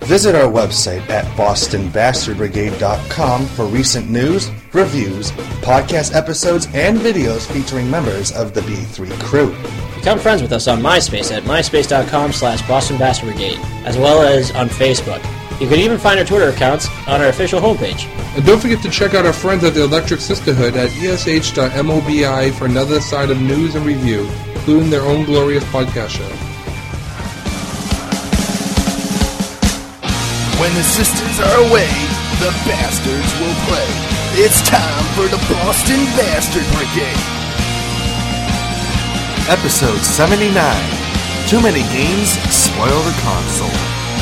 Visit our website at bostonbastardbrigade.com for recent news, reviews, podcast episodes, and videos featuring members of the B3 crew. Become friends with us on MySpace at myspace.com/BostonBastardBrigade, as well as on Facebook. You can even find our Twitter accounts on our official homepage. And don't forget to check out our friends at the Electric Sisterhood at esh.mobi for another side of news and review, including their own glorious podcast show. When the sisters are away, the bastards will play. It's time for the Boston Bastard Brigade. Episode 79. Too many games spoil the console.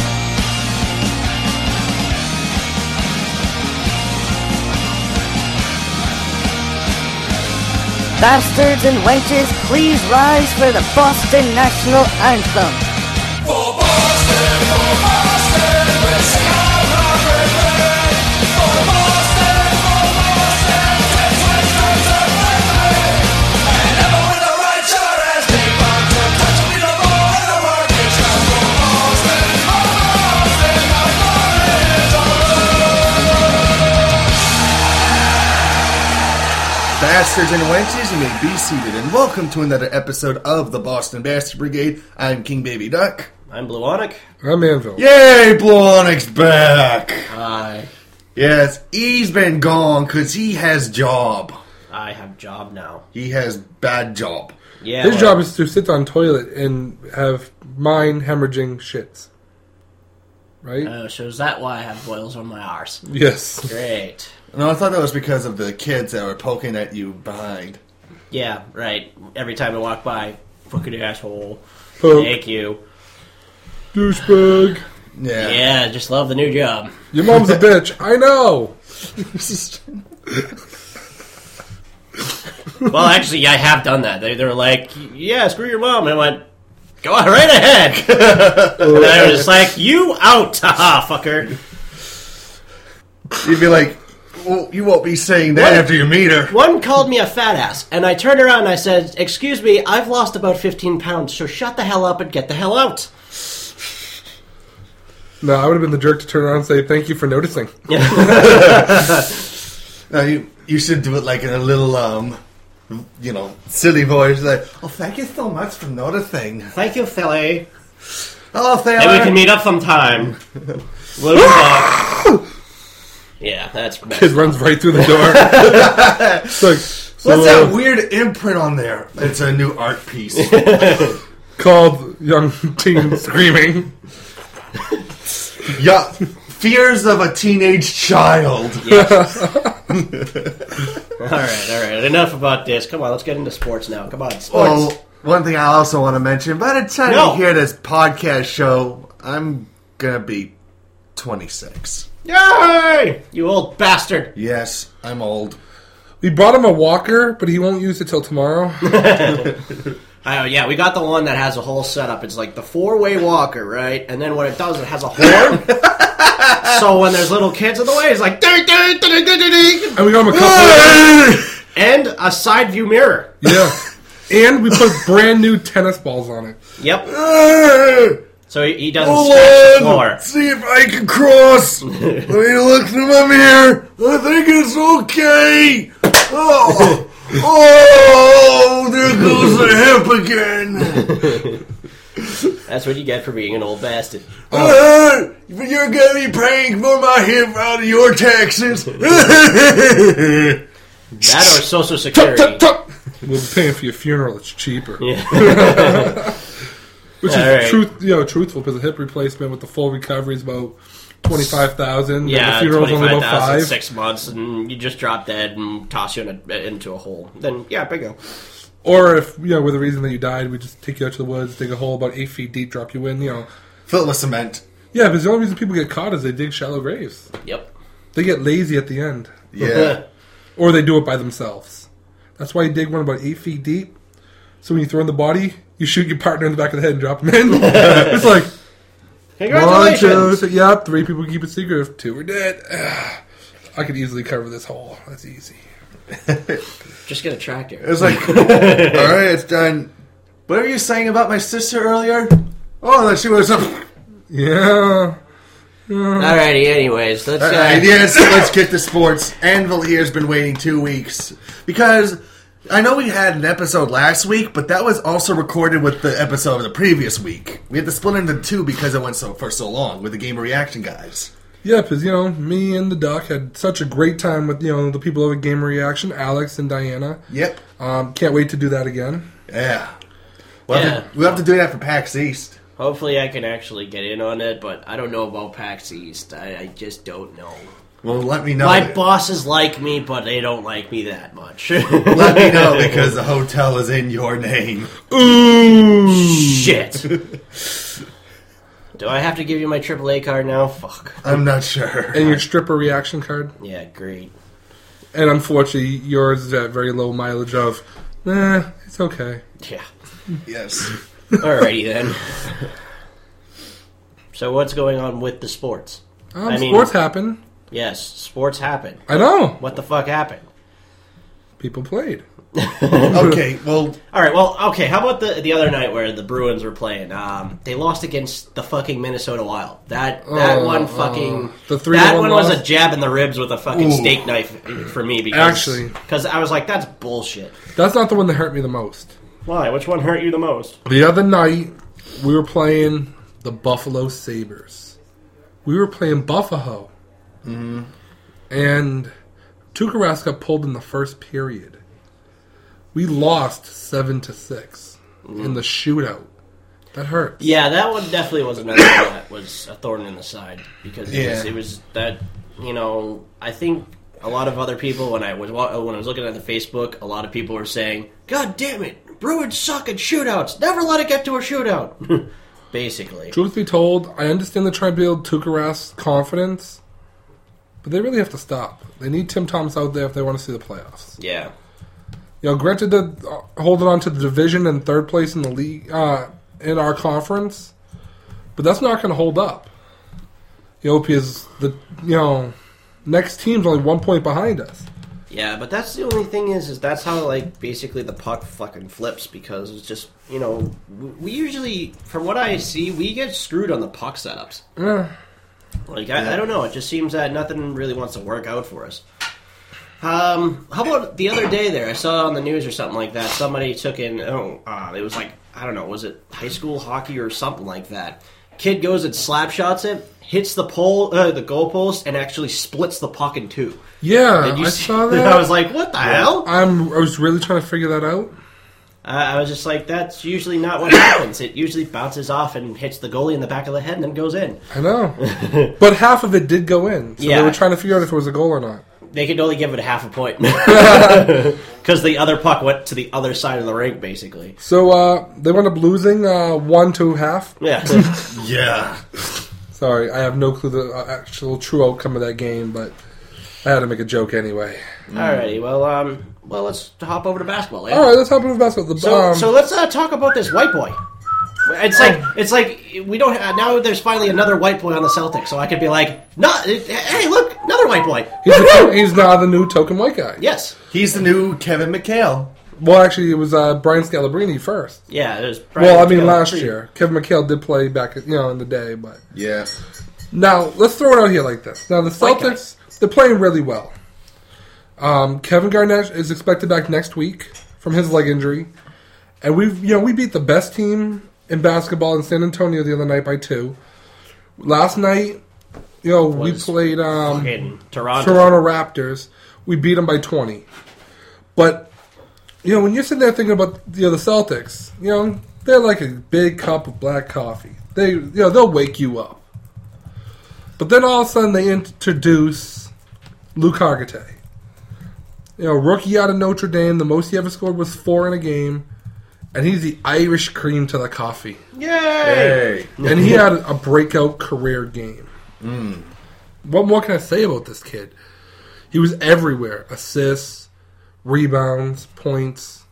Bastards and wenches, please rise for the Boston National Anthem. For Boston, we'll sing out our rebellion. For Boston, since Western's a friendly. And ever with a right shot as they bound to touch me the more in the market shop. For Boston, our fun is over. Bastards and wenches, you may be seated, and welcome to another episode of the Boston Bastard Brigade. I'm King Baby Duck. I'm Blue Onic. I'm Anvil. Yay, Blue Onyx back! Hi. Yes, he's been gone because he has job. I have job now. He has bad job. Yeah. His job is to sit on toilet and have mind hemorrhaging shits. Right? Oh, so is that why I have boils on my arse? Yes. Great. No, I thought that was because of the kids that were poking at you behind. Yeah, right. Every time I walk by, fucking asshole. Poke. Thank you. Douchebag. Yeah. Yeah, just love the new job. Your mom's a bitch. I know. Well, actually, I have done that. They were like, yeah, screw your mom. And I went, go on right ahead. And I was just like, you out, haha, fucker. You'd be like, well, you won't be saying that What? after you meet her. One called me a fat ass, and I turned around and I said, excuse me, I've lost about 15 pounds, so shut the hell up and get the hell out. No, I would have been the jerk to turn around and say, thank you for noticing. No, you should do it like in a little, silly voice. Like, oh, thank you so much for noticing. Thank you, Philly. Hello, Thaler. Maybe we can meet up sometime. We'll talk. Yeah, that's best. Kid runs right through the door. It's like, What's that weird imprint on there? It's a new art piece. called Young Teen Screaming. Yeah, fears of a teenage child. All right. Enough about this. Come on, let's get into sports now. Come on, sports. Well, one thing I also want to mention, by the time you hear this podcast show, I'm going to be 26. Yay! You old bastard. Yes, I'm old. We bought him a walker, but he won't use it till tomorrow. Oh, yeah, we got the one that has a whole setup. It's like the 4-way walker, right? And then what it does, it has a horn. So when there's little kids in the way, it's like... And we got him a couple of... And a side view mirror. Yeah. And we put brand new tennis balls on it. Yep. So he doesn't scratch the floor. See if I can cross. Let me look through my mirror. I think it's okay. Oh, there goes the hip again. That's what you get for being an old bastard. You're going to be paying for my hip out of your taxes. That or Social Security. We'll be paying for your funeral. It's cheaper. Yeah. Which is Right. truthful, because the hip replacement with the full recovery is about $25,000. Yeah, the funeral's only about $25,000, $5,000. 6 months, and you just drop dead and toss you into a hole. Then, yeah, bingo. Or if, with the reason that you died, we just take you out to the woods, dig a hole about 8 feet deep, drop you in, Fill it with cement. Yeah, because the only reason people get caught is they dig shallow graves. Yep. They get lazy at the end. Yeah. Or they do it by themselves. That's why you dig one about 8 feet deep. So when you throw in the body, you shoot your partner in the back of the head and drop them in. It's like, Congratulations! 1, 2, yep, 3 people keep it secret. If 2 are dead, I could easily cover this hole. That's easy. Just get a tractor. It was like, alright, it's done. What were you saying about my sister earlier? Oh, that she was... Yeah. Alrighty, anyways, let's let's get to sports. Anvil here's been waiting 2 weeks because I know we had an episode last week, but that was also recorded with the episode of the previous week. We had to split into two because it went for so long with the Gamer Reaction guys. Yeah, because, me and the Duck had such a great time with, the people of Gamer Reaction, Alex and Diana. Yep. Can't wait to do that again. Yeah. We'll have to do that for PAX East. Hopefully I can actually get in on it, but I don't know about PAX East. I just don't know. Well, let me know. My bosses like me, but they don't like me that much. Let me know because the hotel is in your name. Ooh, shit. Do I have to give you my AAA card now? Fuck. I'm not sure. And your stripper reaction card? Yeah, great. And unfortunately, yours is at very low mileage of, it's okay. Yeah. Yes. Alrighty then. So what's going on with the sports? Sports happen. Yes, sports happen. I know. What the fuck happened? People played. Okay, well... Alright, well, okay, how about the other night where the Bruins were playing? They lost against the fucking Minnesota Wild. That one fucking... that one was a jab in the ribs with a fucking steak knife for me because I was like, that's bullshit. That's not the one that hurt me the most. Why? Which one hurt you the most? The other night, we were playing the Buffalo Sabres. We were playing Buffalo. Mm-hmm. And Tuukka Rask got pulled in the first period. We lost 7-6 in the shootout. That hurts. Yeah, that one definitely was another one that was a thorn in the side because it was that, I think a lot of other people when I was looking at the Facebook, a lot of people were saying, "God damn it, Bruins suck at shootouts. Never let it get to a shootout." Basically. Truth be told, I understand they're trying to build Tuukka Rask's confidence, but they really have to stop. They need Tim Thomas out there if they want to see the playoffs. Yeah. Granted, they're holding on to the division and third place in the league in our conference, but that's not going to hold up. Because the next team's only 1 point behind us. Yeah, but that's the only thing is that's how basically the puck fucking flips because it's just we usually, from what I see, we get screwed on the puck setups. I don't know. It just seems that nothing really wants to work out for us. How about the other day there? I saw on the news or something like that. Somebody took in, it was I don't know, was it high school hockey or something like that? Kid goes and slap shots it, hits the goalpost, and actually splits the puck in two. Yeah, I saw that. I was like, what the hell? I was really trying to figure that out. I was just like, that's usually not what happens. It usually bounces off and hits the goalie in the back of the head and then goes in. I know. But half of it did go in. So they were trying to figure out if it was a goal or not. They could only give it a half a point. Because the other puck went to the other side of the rink, basically. So they wound up losing 1-2.5. Yeah. Yeah. Sorry, I have no clue the actual true outcome of that game, but I had to make a joke anyway. Alrighty, well, let's hop over to basketball. Yeah? All right, let's hop over to basketball. So let's talk about this white boy. It's like we don't now. There's finally another white boy on the Celtics, so I could be like, hey, look, another white boy. He's now the new token white guy. Yes, he's the new Kevin McHale. Well, actually, it was Brian Scalabrine first. Yeah, it was. Last year, Kevin McHale did play back, in the day, but yeah. Now let's throw it out here like this. Now the Celtics, they're playing really well. Kevin Garnett is expected back next week from his leg injury, and we beat the best team in basketball in San Antonio the other night by 2. Last night, we played Toronto Raptors. We beat them by 20. But when you're sitting there thinking about the Celtics, they're like a big cup of black coffee. They'll wake you up. But then all of a sudden they introduce Luke Hargitay. Rookie out of Notre Dame. The most he ever scored was 4 in a game. And he's the Irish cream to the coffee. Yay! And he had a breakout career game. What more can I say about this kid? He was everywhere. Assists, rebounds, points.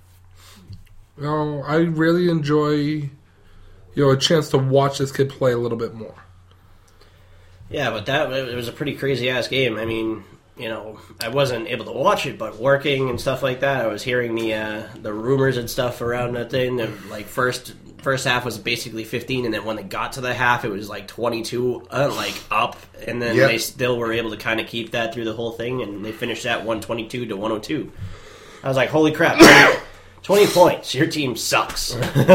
I really enjoy a chance to watch this kid play a little bit more. Yeah, but it was a pretty crazy-ass game. I mean, I wasn't able to watch it, but working and stuff like that, I was hearing the rumors and stuff around that thing. Like first half was basically 15, and then when they got to the half, it was like 22, up, and then they still were able to kind of keep that through the whole thing, and they finished at 122 to 102. I was like, holy crap, 20 points, your team sucks.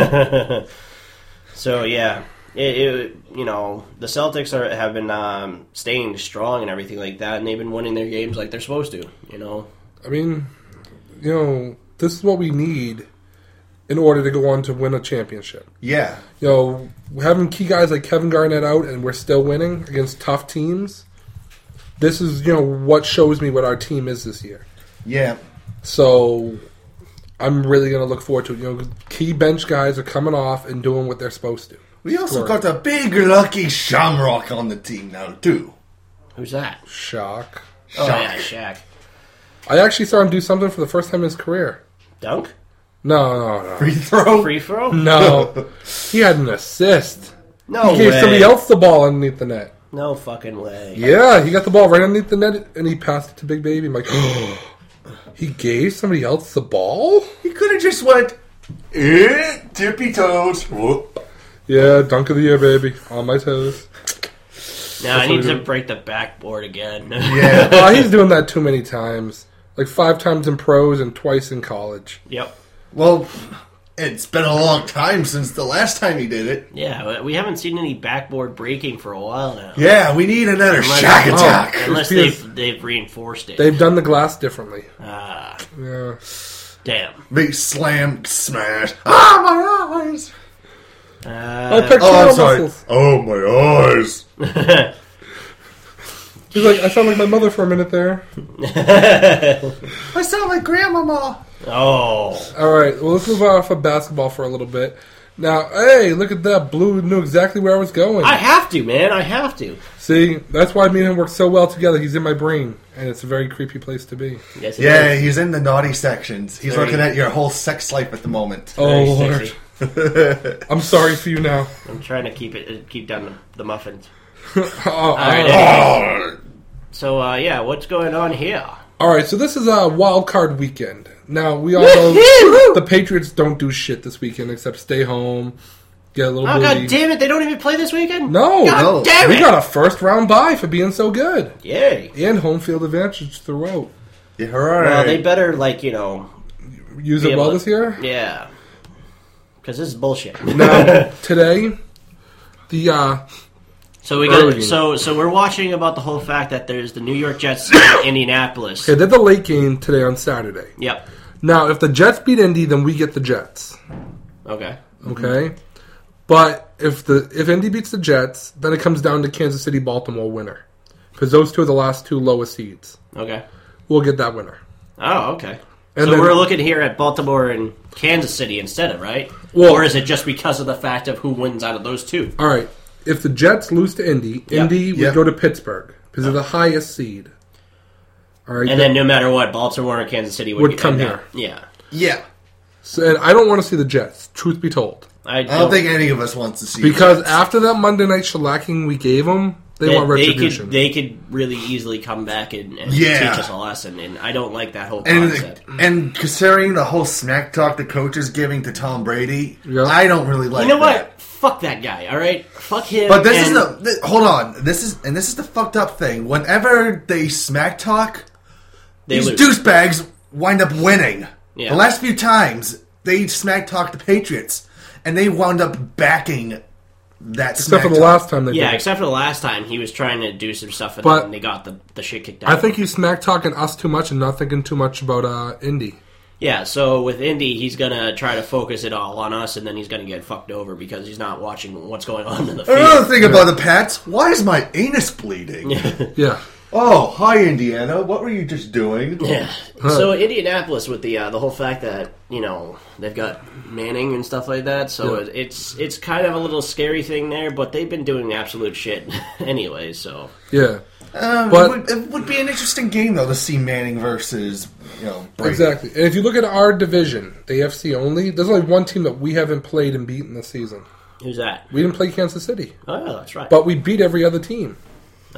So yeah. The Celtics have been staying strong and everything like that, and they've been winning their games like they're supposed to. I mean, this is what we need in order to go on to win a championship. Yeah. Having key guys like Kevin Garnett out and we're still winning against tough teams. This is what shows me what our team is this year. Yeah. So I'm really going to look forward to it. Key bench guys are coming off and doing what they're supposed to. We also got a big lucky Shamrock on the team now, too. Who's that? Shock. Oh, yeah, Shaq. I actually saw him do something for the first time in his career. Dunk? No. Free throw? Free throw? No. He had an assist. No He gave way. somebody else the ball underneath the net. No fucking way. Yeah, he got the ball right underneath the net, and he passed it to Big Baby. I'm like, he gave somebody else the ball? He could have just went, tippy toes. Whoop. Yeah, dunk of the year, baby. On my toes. Now I need to break the backboard again. Yeah. He's doing that too many times. Like 5 times in pros and twice in college. Yep. Well, it's been a long time since the last time he did it. Yeah, we haven't seen any backboard breaking for a while now. Yeah, we need another Shaq attack. Unless they've reinforced it. They've done the glass differently. Ah, Yeah. damn. Big slam, smash. My eyes. Pectoral I'm sorry. muscles. Oh, my eyes. He's like, I sound like my mother for a minute there. I sound like Grandmama. Oh. All right, well, let's move off of basketball for a little bit. Now, hey, look at that. Blue knew exactly where I was going. I have to, man. I have to. See, that's why me and him work so well together. He's in my brain, and it's a very creepy place to be. Yes, it Yeah, is. he's in the naughty sections. He's Very- looking at your whole sex life at the moment. Oh, Very Lord. sexy. I'm sorry for you now. I'm trying to keep down the muffins. Oh, All right. Oh. So, what's going on here? All right, so this is a wild card weekend. Now, we all know the Patriots don't do shit this weekend except stay home, get a little Oh, booty. god damn it! They don't even play this weekend. No, God damn we it! got a first round bye for being so good. Yay! And home field advantage throughout. Yeah, right. Well, they better Use be it able well to- this year? Yeah. Because this is bullshit. Now, today, the So we Early. got so we're watching about the whole fact that there's the New York Jets in Indianapolis. okay, they're the late game today on Saturday. Yep. Now, if the Jets beat Indy, then we get the Jets. Okay. Okay? But if Indy beats the Jets, then it comes down to Kansas City, Baltimore winner. Because those two are the last two lowest seeds. Okay. We'll get that winner. Oh, okay. And so then- we're looking here at Baltimore and Kansas City instead of, right? Well- or is it just because of the fact of who wins out of those two? All right. If the Jets lose to Indy, Yep. Indy would Yep. go to Pittsburgh because they're the highest seed. All right. And then no matter what, Baltimore and Kansas City Would get come down. here. Yeah. Yeah. So, and I don't want to see the Jets, truth be told. I I don't think any of us wants to see Because that. after that Monday night shellacking we gave them, they want retribution. They could really easily come back and Yeah. teach us a lesson, and I don't like that whole And, concept. and considering the whole smack talk the coach is giving to Tom Brady, Yeah. I don't really like You know that. what? Fuck that guy. All right, fuck him. But this is and- hold on. This is the fucked up thing. Whenever they smack talk, they these lose. douchebags wind up winning. Yeah. The last few times they smack talked the Patriots, and they wound up backing that Except smack for the talk. last time they Yeah, did it. except for the last time he was trying to do some stuff, and But- then they got the shit kicked out. I think he's smack talking us too much and not thinking too much about Indy. Yeah, so with Indy, he's gonna try to focus it all on us, and then he's gonna get fucked over because he's not watching what's going on in the field. Another thing about the Pats, why is my anus bleeding? Yeah. Oh, hi Indiana. What were you just doing? Yeah. So Indianapolis with the whole fact that they've got Manning and stuff like that, so Yeah. it's kind of a little scary thing there, but they've been doing absolute shit anyway. So Yeah. But it would be an interesting game though to see Manning versus Brady. Exactly. And if you look at our division, the AFC only, there's only one team that we haven't played and beaten this season. who's that? We didn't play Kansas City. Oh, yeah, that's right. But we beat every other team. Nice.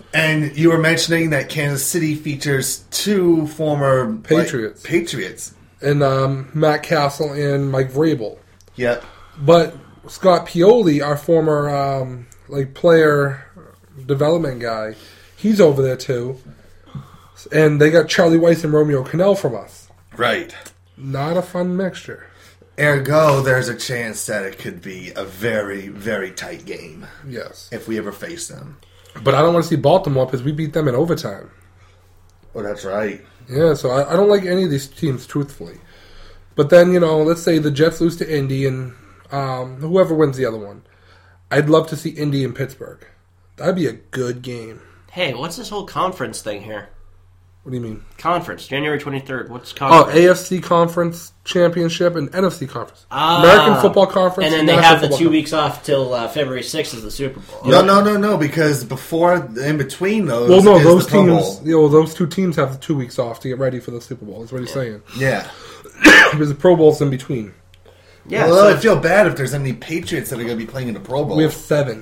And you were mentioning that Kansas City features 2 former Patriots. Patriots. And Matt Castle and Mike Vrabel. Yep. But Scott Pioli, our former player development guy, he's over there too. And they got Charlie Weiss and Romeo Cannell from us. Right. Not a fun mixture. Ergo, there's a chance that it could be a very, very tight game Yes. if we ever face them. But I don't want to see Baltimore because we beat them in overtime. Oh, that's right. Yeah, so I don't like any of these teams, truthfully. But then, let's say the Jets lose to Indy and whoever wins the other one. I'd love to see Indy and Pittsburgh. That'd be a good game. Hey, what's this whole conference thing here? What do you mean? Conference, January 23rd. What's Oh, conference? AFC Conference Championship and NFC Conference. Ah. American Football Conference. And then they National have the Football 2 Conference. weeks off till February 6th is the Super Bowl. No, because in between those Well, no, is those the Pro teams. Bowl. Those 2 teams have the 2 weeks off to get ready for the Super Bowl. That's what he's saying. Yeah. Because the Pro Bowl's in between. Yeah, Well, so I feel bad if there's any Patriots that are going to be playing in the Pro Bowl. We have 7.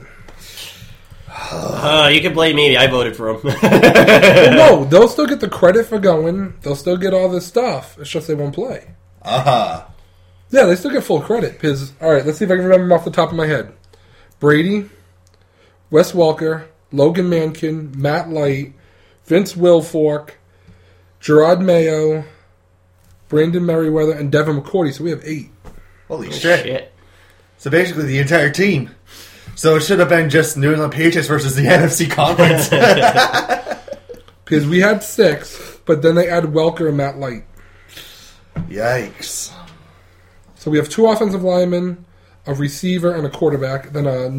you can blame me. I voted for him. Well, no, they'll still get the credit for going. They'll still get all this stuff. It's just they won't play. Uh-huh. Yeah, they still get full credit. Because, all right, let's see if I can remember them off the top of my head. Brady, Wes Welker, Logan Mankin, Matt Light, Vince Wilfork, Gerard Mayo, Brandon Merriweather, and Devin McCourty. So we have 8. Holy shit. Shit. So basically the entire team. So it should have been just New England Patriots versus the NFC Conference. Because we had 6, but then they added Welker and Matt Light. Yikes. So we have 2 offensive linemen, a receiver, and a quarterback. Then a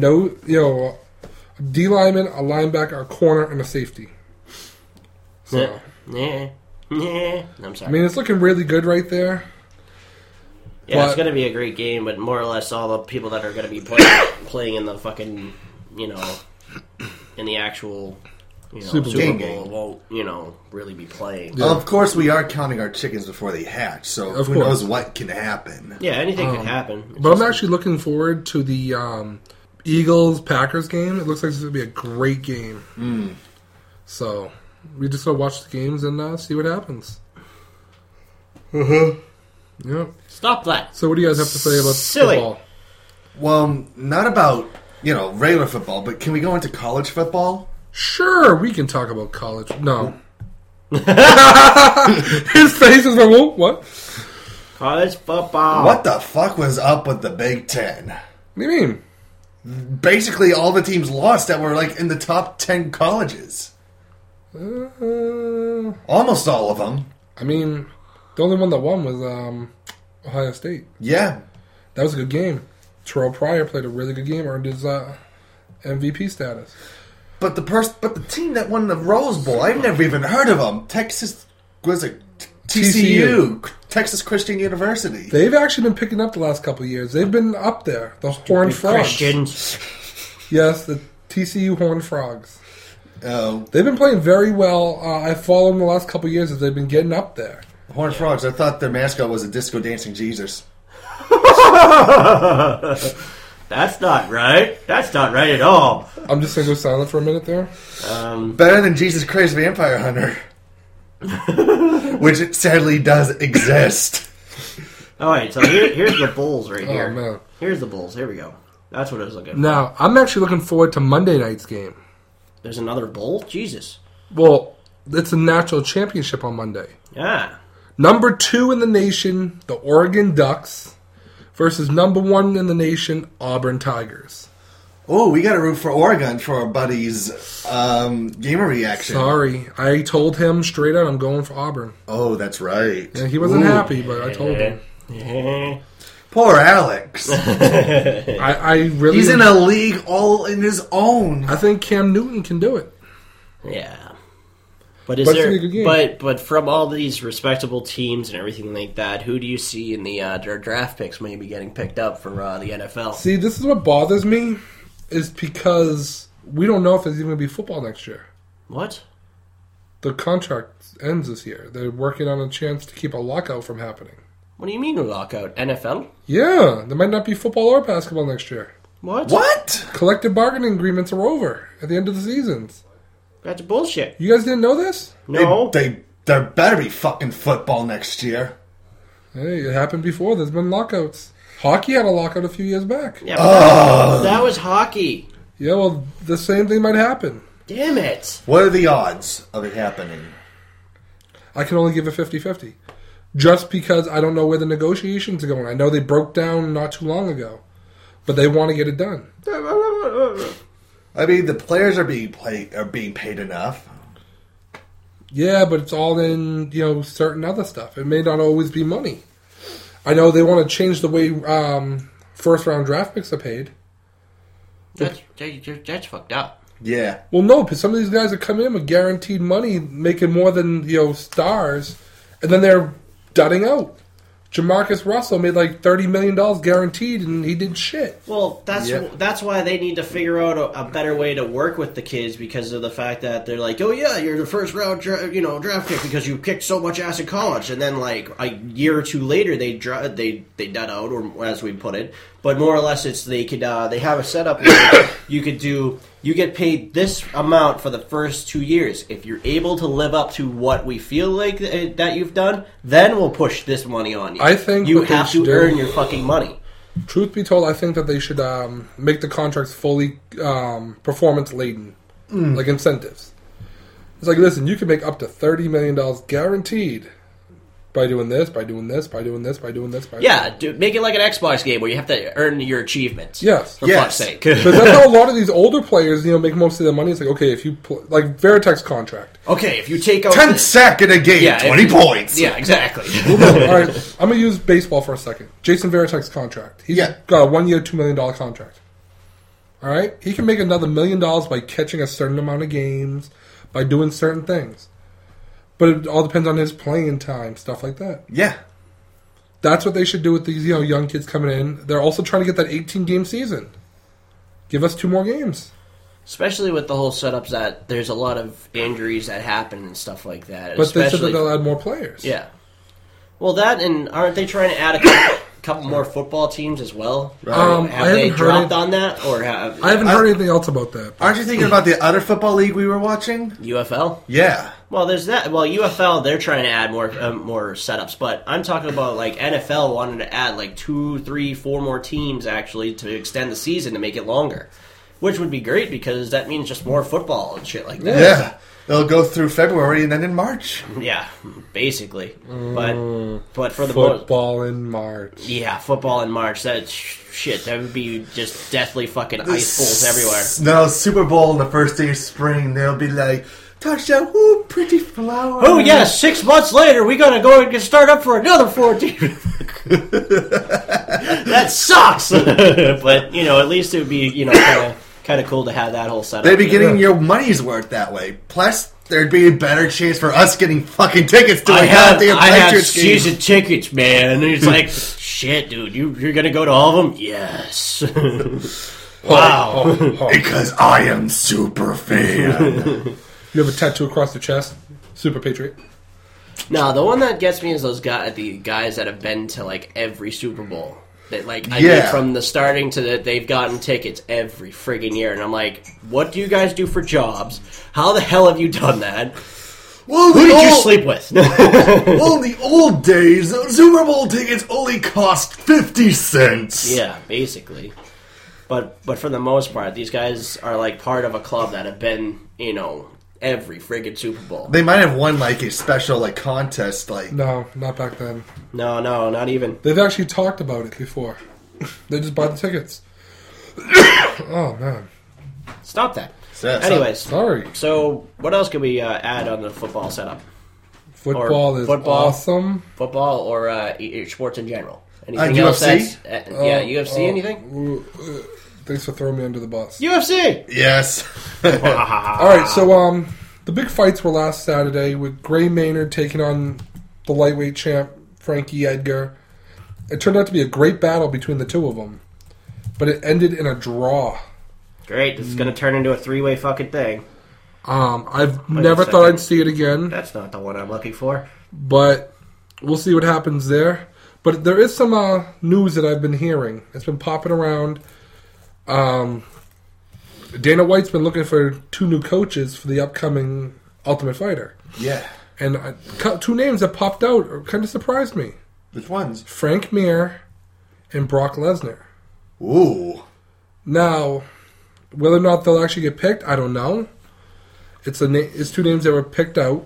D lineman, a linebacker, a corner, and a safety. So, Yeah. I'm I sorry. mean, it's looking really good right there. Yeah, it's but- going to be a great game, but more or less all the people that are going to be playing in the fucking, in the actual, Super Super Bowl. Bowl won't, really be playing. Yeah. Of course, we are counting our chickens before they hatch, so Of who course. knows what can happen. Yeah, anything could happen. It's But I'm just- actually looking forward to the Eagles-Packers game. It looks like it's going to be a great game. So we just going to watch the games and see what happens. Yeah. Stop that. So what do you guys have to say about Silly. football? Well, not about, regular football, but can we go into college football? Sure, we can talk about college. No. His face is like, whoa, what? College football. What the fuck was up with the Big Ten? What do you mean? Basically, all the teams lost that were, in the top 10 colleges. Almost all of them. I mean, the only one that won was Ohio State. Yeah. That was a good game. Terrell Pryor played a really good game, earned his MVP status. But the team that won the Rose Bowl, I've never even heard of them. TCU, Texas Christian University. They've actually been picking up the last couple of years. They've been up there. The Horned Frogs. Christians. Yes, the TCU Horned Frogs. Oh, They've been playing very well. I followed them the last couple of years as they've been getting up there. Horned Frogs. I thought their mascot was a disco dancing Jesus. That's not right. That's not right at all. I'm just going to go silent for a minute there. Better than Jesus Christ Vampire Hunter. Which it sadly does exist. All right, so here's the Bulls right Oh, here. man. Here's the Bulls. Here we go. That's what I was looking for. Now, I'm actually looking forward to Monday night's game. There's another Bull? Jesus. Well, it's a national championship on Monday. Yeah. Number 2 in the nation, the Oregon Ducks, versus number 1 in the nation, Auburn Tigers. Oh, we got to root for Oregon for our buddy's gamer reaction. Sorry, I told him straight out I'm going for Auburn. Oh, that's right. And he wasn't Ooh. happy, but I told him. Poor Alex. I really. He's in a league all in his own. I think Cam Newton can do it. Yeah. But is But it's there? gonna be a good game. But from all these respectable teams and everything like that, who do you see in the their draft picks maybe getting picked up for the NFL? See, this is what bothers me, is because we don't know if there's even going to be football next year. What? The contract ends this year. They're working on a chance to keep a lockout from happening. What do you mean a lockout? NFL? Yeah, there might not be football or basketball next year. What? What? Collective bargaining agreements are over at the end of the seasons. That's bullshit. You guys didn't know this? No. There better be fucking football next year. Hey, it happened before. There's been lockouts. Hockey had a lockout a few years back. Yeah, but that was hockey. Yeah, well, the same thing might happen. Damn it. What are the odds of it happening? I can only give it 50-50. Just because I don't know where the negotiations are going. I know they broke down not too long ago. But they want to get it done. I mean, the players are being paid enough. Yeah, but it's all in, certain other stuff. It may not always be money. I know they want to change the way first-round draft picks are paid. That's fucked up. Yeah. Well, no, because some of these guys are coming in with guaranteed money, making more than, stars, and then they're dudding out. Jamarcus Russell made like $30 million guaranteed, and he did shit. Well, that's why they need to figure out a better way to work with the kids, because of the fact that they're like, oh yeah, you're the first round draft pick because you kicked so much ass in college, and then like a year or two later they dud out, or as we put it. But more or less, it's they have a setup where you get paid this amount for the first 2 years. If you're able to live up to what we feel like that you've done, then we'll push this money on you. I think you what they have should to do- earn your fucking money. Truth be told, I think that they should make the contracts fully performance-laden, like incentives. It's like, listen, you can make up to $30 million guaranteed by doing this, by doing this, by doing this, by doing this. Yeah, make it like an Xbox game where you have to earn your achievements. Yes. For Yes. fuck's sake. But that's how a lot of these older players, make most of their money. It's like, okay, if you like Veritek's contract. Okay, if you take out 10 sack in a game, 20 points. Yeah, exactly. All right, I'm gonna use baseball for a second. Jason Veritek's contract. He's got a 1 year, $2 million contract. All right, he can make another $1 million by catching a certain amount of games, by doing certain things. But it all depends on his playing time, stuff like that. Yeah. That's what they should do with these young kids coming in. They're also trying to get that 18-game season. Give us 2 more games. Especially with the whole setups that there's a lot of injuries that happen and stuff like that. But they said that Especially- they'll add more players. Yeah. Well, that, and aren't they trying to add a couple more football teams as well? I Have they haven't heard dropped it. on that, or have I haven't heard anything else about that. Aren't you thinking about the other football league we were watching? UFL? Yeah. Well, there's that. Well, UFL, they're trying to add more setups, but I'm talking about like NFL wanted to add like 2, 3, 4 more teams actually to extend the season to make it longer, which would be great because that means just more football and shit like that. Yeah. They'll go through February and then in March. Yeah, basically. But for the Football in March. yeah, football in March. That shit. That would be just deathly fucking ice pools everywhere. No, Super Bowl on the first day of spring, they'll be like, touchdown, ooh, pretty flower. Oh yeah, 6 months later, we gotta go and start up for another 14. That sucks. But at least it would be kind of cool to have that whole setup. They'd be getting your money's worth that way. Plus, there'd be a better chance for us getting fucking tickets to a goddamn I have Patriots game. season tickets, man. And it's like, shit, dude, you're gonna go to all of them? Yes. Wow. Because I am super fan. You have a tattoo across the chest? Super Patriot. No, the one that gets me is the guys that have been to like every Super Bowl. That I Yeah. mean, from the starting to they've gotten tickets every friggin' year, and I'm like, what do you guys do for jobs? How the hell have you done that? Well, Who did you sleep with? Well, in the old days, Super Bowl tickets only cost 50 cents. Yeah, basically. But for the most part, these guys are like part of a club that have been, every friggin' Super Bowl. They might have won like a special contest No, not back then. No, not even. They've actually talked about it before. They just buy the tickets. Oh, man. Stop that. So- Anyways, Sorry. so what else can we add on the football setup? Football is football. awesome. Football or sports in general? Anything UFC? else that's... UFC, anything? Thanks for throwing me under the bus. UFC! Yes. All right, so the big fights were last Saturday with Gray Maynard taking on the lightweight champ Frankie Edgar. It turned out to be a great battle between the two of them, but it ended in a draw. Great, this is going to turn into a 3-way fucking thing. I've Wait a never thought second. I'd see it again, That's not the one I'm looking for. but we'll see what happens there. But there is some news that I've been hearing. It's been popping around. Dana White's been looking for 2 new coaches for the upcoming Ultimate Fighter. Yeah. And 2 names that popped out kind of surprised me. Which ones? Frank Mir and Brock Lesnar. Ooh. Now, whether or not they'll actually get picked, I don't know. It's 2 names that were picked out.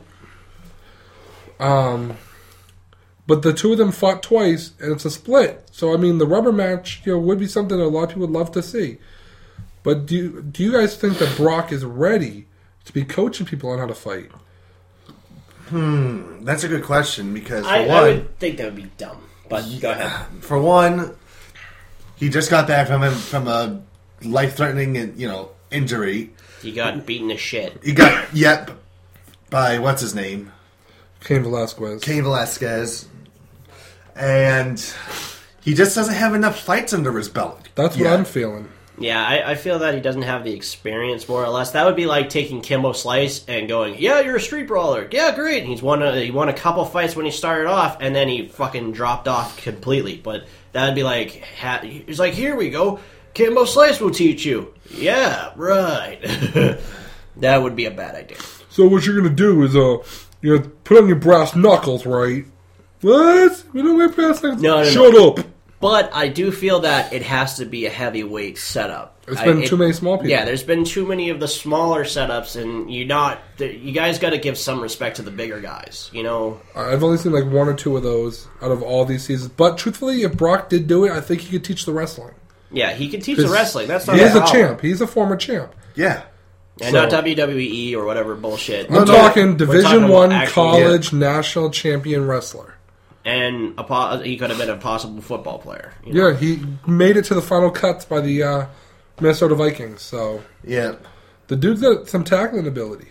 But the 2 of them fought twice, and it's a split. So, I mean, the rubber match, would be something that a lot of people would love to see. But do you guys think that Brock is ready to be coaching people on how to fight? That's a good question because I would think that would be dumb. But go ahead. For one, he just got back from a life-threatening, injury. He got beaten to shit. He got by what's his name? Cain Velasquez. And he just doesn't have enough fights under his belt. That's what I'm feeling. Yeah, I feel that he doesn't have the experience, more or less. That would be like taking Kimbo Slice and going, yeah, you're a street brawler. Yeah, great. And he won a couple fights when he started off, and then he fucking dropped off completely. But that would be like, he's like, here we go. Kimbo Slice will teach you. Yeah, right. That would be a bad idea. So what you're going to do is, put on your brass knuckles, right? What? We don't wear brass knuckles? No. Shut up. But I do feel that it has to be a heavyweight setup. It's been too many small people. Yeah, there's been too many of the smaller setups, and you guys got to give some respect to the bigger guys, I've only seen like 1 or 2 of those out of all these seasons. But truthfully, if Brock did do it, I think he could teach the wrestling. Yeah, he can teach the wrestling. That's not He is a problem. champ. He's a former champ. Yeah. And not WWE or whatever bullshit. I'm talking Division about I actual- college national champion wrestler. And he could have been a possible football player. Yeah, he made it to the final cuts by the Minnesota Vikings. So Yeah. the dude's got some tackling ability.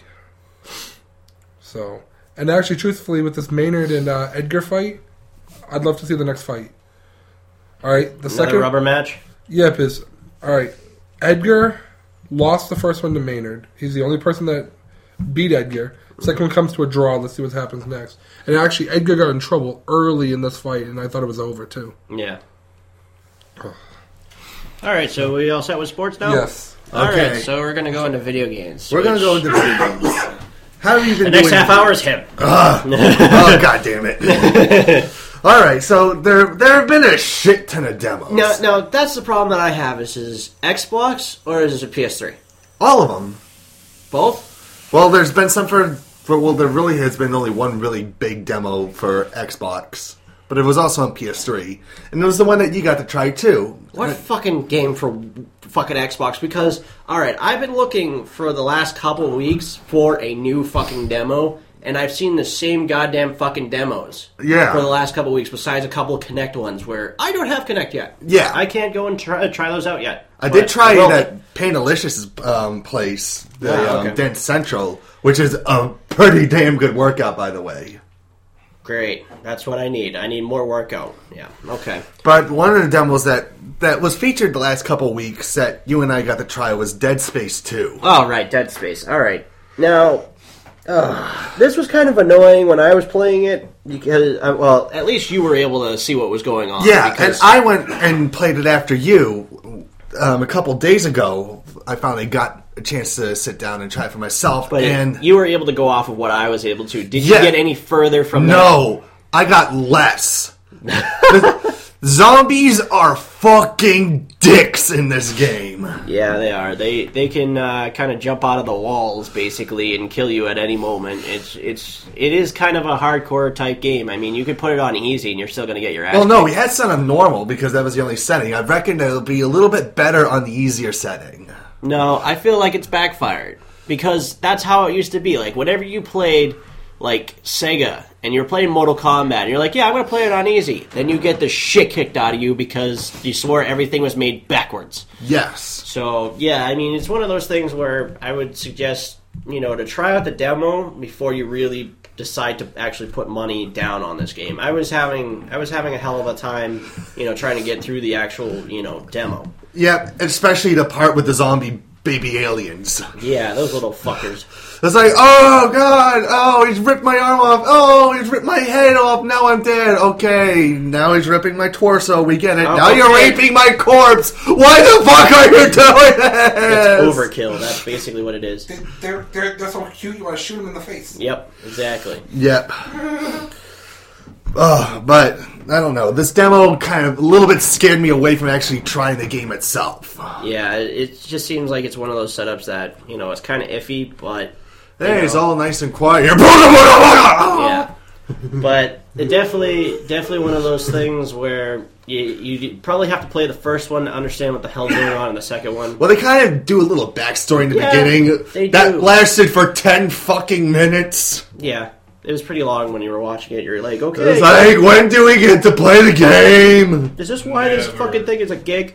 So, and actually, truthfully, with this Maynard and Edgar fight, I'd love to see the next fight. All right, the second rubber match. Yep, is all right. Edgar lost the first one to Maynard. He's the only person that beat Edgar. Second one comes to a draw. Let's see what happens next. And actually, Edgar got in trouble early in this fight, and I thought it was over, too. Yeah. All right, so we all set with sports now? Yes. All Okay. right, so we're going to go into video games. We're going to go into video games. How have you been The doing? next half hour is him. Oh, God damn it. All right, so there have been a shit ton of demos. No, that's the problem that I have. Is Xbox or is it a PS3? All of them. Both? Well, there's been some well, there really has been only one really big demo for Xbox. But it was also on PS3. And it was the one that you got to try, too. What fucking game for fucking Xbox? Because, alright, I've been looking for the last couple of weeks for a new fucking demo, and I've seen the same goddamn fucking demos for the last couple of weeks, besides a couple of Kinect ones where I don't have Kinect yet. Yeah. I can't go and try those out yet. I did try it at Painalicious' place, the Dance Central, which is a pretty damn good workout, by the way. Great. That's what I need. I need more workout. Yeah, okay. But one of the demos that was featured the last couple of weeks that you and I got to try was Dead Space 2. Oh, right, Dead Space. All right. Now, this was kind of annoying when I was playing it because, well, at least you were able to see what was going on. Yeah, and I went and played it after you a couple days ago. I finally got a chance to sit down and try it for myself. But and you were able to go off of what I was able to. Did you Yeah. get any further from that? No, I got less. The zombies are fucking dicks in this game. Yeah, they are. They can kind of jump out of the walls basically and kill you at any moment. It is kind of a hardcore type game. I mean, you could put it on easy and you're still going to get your ass. Well, no, we had set on normal because that was the only setting. I reckon it'll be a little bit better on the easier setting. No, I feel like it's backfired because that's how it used to be. Like whenever you played like Sega and you're playing Mortal Kombat and you're like, yeah, I'm going to play it on easy. Then you get the shit kicked out of you because you swore everything was made backwards. Yes. So, yeah, I mean, it's one of those things where I would suggest, to try out the demo before you really decide to actually put money down on this game. I was having a hell of a time, trying to get through the actual, demo. Yeah, especially the part with the zombie baby aliens. Yeah, those little fuckers. It's like, oh god, oh, he's ripped my arm off, oh, he's ripped my head off, now I'm dead. Okay, now he's ripping my torso, we get it. Now you're raping my corpse. Why the fuck are you doing this? It's overkill. That's basically what it is. They're so cute, you want to shoot them in the face. Yep, exactly. Yep. But I don't know. This demo kind of a little bit scared me away from actually trying the game itself. Yeah, it just seems like it's one of those setups that, it's kind of iffy, but... Hey, it's all nice and quiet. Yeah. But it definitely one of those things where you probably have to play the first one to understand what the hell's going on in the second one. Well, they kind of do a little backstory in the beginning. They that do. lasted for 10 fucking minutes. Yeah. It was pretty long when you were watching it. You're like, okay. It's like, when do we get to play the game? Is this why this fucking thing is a gig?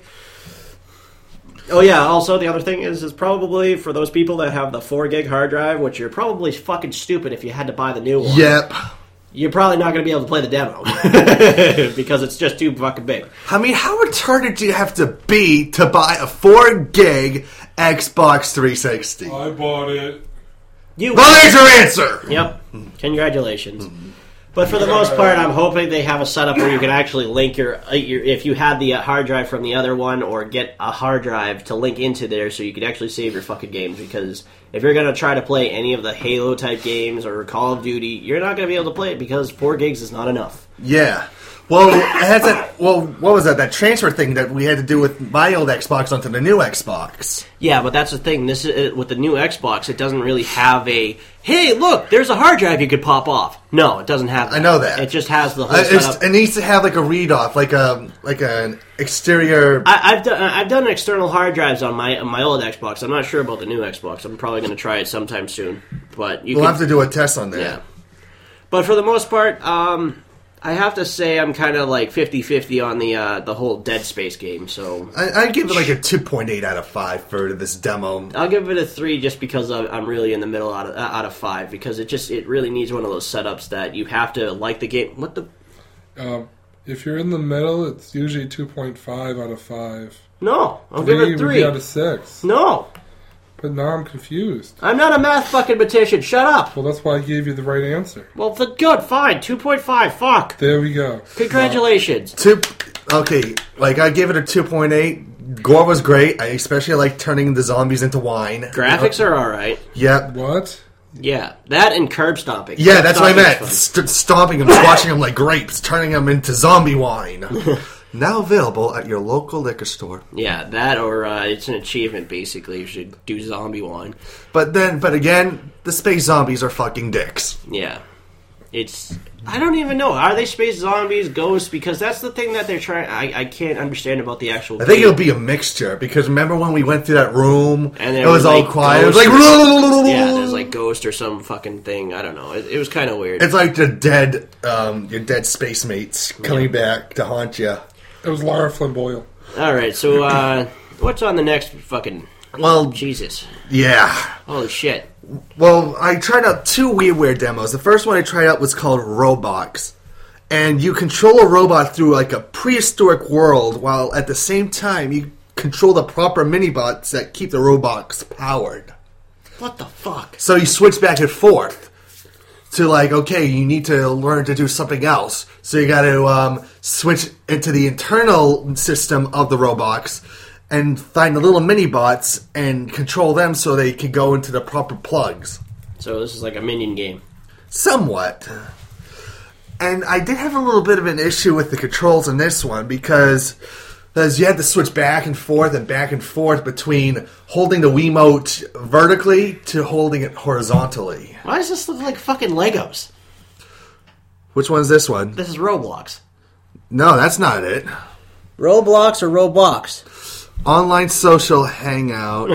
Oh yeah, also the other thing is probably for those people that have the 4 gig hard drive, which you're probably fucking stupid if you had to buy the new one. Yep. You're probably not going to be able to play the demo. because it's just too fucking big. I mean, how retarded do you have to be to buy a 4 gig Xbox 360? I bought it. Well, there's your answer! Yep. Congratulations. But for the most part, I'm hoping they have a setup where you can actually link your if you had the hard drive from the other one, or get a hard drive to link into there so you could actually save your fucking games. Because if you're going to try to play any of the Halo type games or Call of Duty, you're not going to be able to play it because 4 gigs is not enough. Yeah. Well, it has that. Well, what was that? That transfer thing that we had to do with my old Xbox onto the new Xbox. Yeah, but that's the thing. This is, with the new Xbox, it doesn't really have a, hey, look, there's a hard drive you could pop off. No, it doesn't have that. I know that. It just has the whole setup. It needs to have like a read off, like an exterior. I've done external hard drives on my old Xbox. I'm not sure about the new Xbox. I'm probably going to try it sometime soon. But we'll have to do a test on that. Yeah. But for the most part, I have to say I'm kind of like 50-50 on the whole Dead Space game. So I give it like a 2.8 out of 5 for this demo. I'll give it a 3 just because I'm really in the middle out of 5, because it really needs one of those setups that you have to like the game. What the? If you're in the middle, it's usually 2.5 out of 5. No, I'll give it a 3 out of 6. No. But now I'm confused. I'm not a math fucking matician. Shut up. Well, that's why I gave you the right answer. Well, good, fine. 2.5. Fuck. There we go. Congratulations. Okay, like I gave it a 2.8. Gore was great. I especially like turning the zombies into wine. Graphics are all right. Yep. What? Yeah, that and curb stomping. Yeah, that's what I meant. Stomping them, squashing them like grapes, turning them into zombie wine. Now available at your local liquor store. Yeah, that or it's an achievement, basically. You should do zombie wine. But again, the space zombies are fucking dicks. Yeah. I don't even know. Are they space zombies, ghosts? Because that's the thing that they're trying... I can't understand about the actual... I think it'll be a mixture, because remember when we went through that room, and it was all quiet. It was like... Yeah, there's like ghost or some fucking thing. I don't know. It was kind of weird. It's like your dead space mates coming back to haunt you. It was Lara Flynn Boyle. Alright, so what's on the next fucking... Well... Jesus. Yeah. Holy shit. Well, I tried out 2 WiiWare demos. The first one I tried out was called Roblox. And you control a robot through like a prehistoric world, while at the same time you control the proper mini-bots that keep the robots powered. What the fuck? So you switch back and forth to like, okay, you need to learn to do something else. So you got to switch into the internal system of the robots and find the little mini-bots and control them so they can go into the proper plugs. So this is like a minion game. Somewhat. And I did have a little bit of an issue with the controls in this one because you had to switch back and forth between holding the Wiimote vertically to holding it horizontally. Why does this look like fucking Legos? Which one's this one? This is Roblox. No, that's not it. Roblox or Roblox? Online social hangout.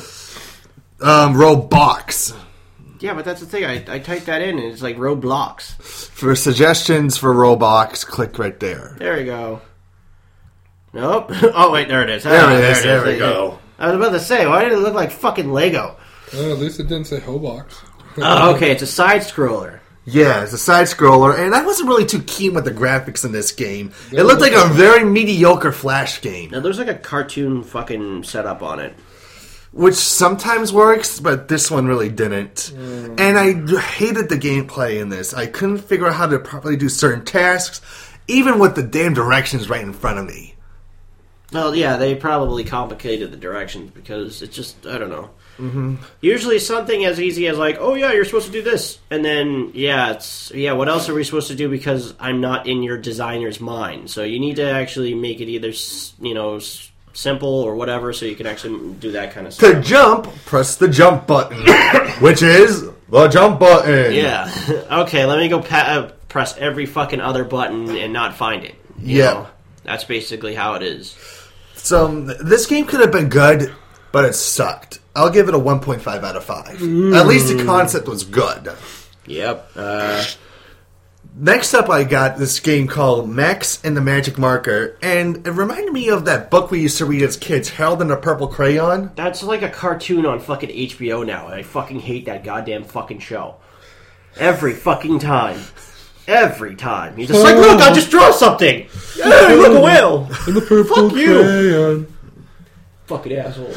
Roblox. Yeah, but that's the thing. I typed that in and it's like Roblox. For suggestions for Roblox, click right there. There we go. Nope. Oh, wait, there it is. There we go. I was about to say, why did it look like fucking Lego? Well, at least it didn't say Hobox. Oh, okay, it's a side-scroller. Yeah, it's a side-scroller, and I wasn't really too keen with the graphics in this game. It looked like a very mediocre Flash game. Now, there's like a cartoon fucking setup on it. which sometimes works, but this one really didn't. And I hated the gameplay in this. I couldn't figure out how to properly do certain tasks, even with the damn directions right in front of me. Well, yeah, they probably complicated the directions because it's just, I don't know. Mm-hmm. Usually something as easy as like, oh yeah, you're supposed to do this. And then, what else are we supposed to do because I'm not in your designer's mind? So you need to actually make it either, simple or whatever so you can actually do that kind of stuff. To jump, press the jump button, which is the jump button. Yeah. Okay, let me go press every fucking other button and not find it. You know? That's basically how it is. So, this game could have been good, but it sucked. I'll give it a 1.5 out of 5. At least the concept was good. Yep. Next up, I got this game called Max and the Magic Marker, and it reminded me of that book we used to read as kids, Harold and the Purple Crayon. That's like a cartoon on fucking HBO now, and I fucking hate that goddamn fucking show. Every fucking time. Every time. He's just like, look, I'll just draw something! Hey, look, a whale! And the purple Fuck you! crayon. Fucking asshole.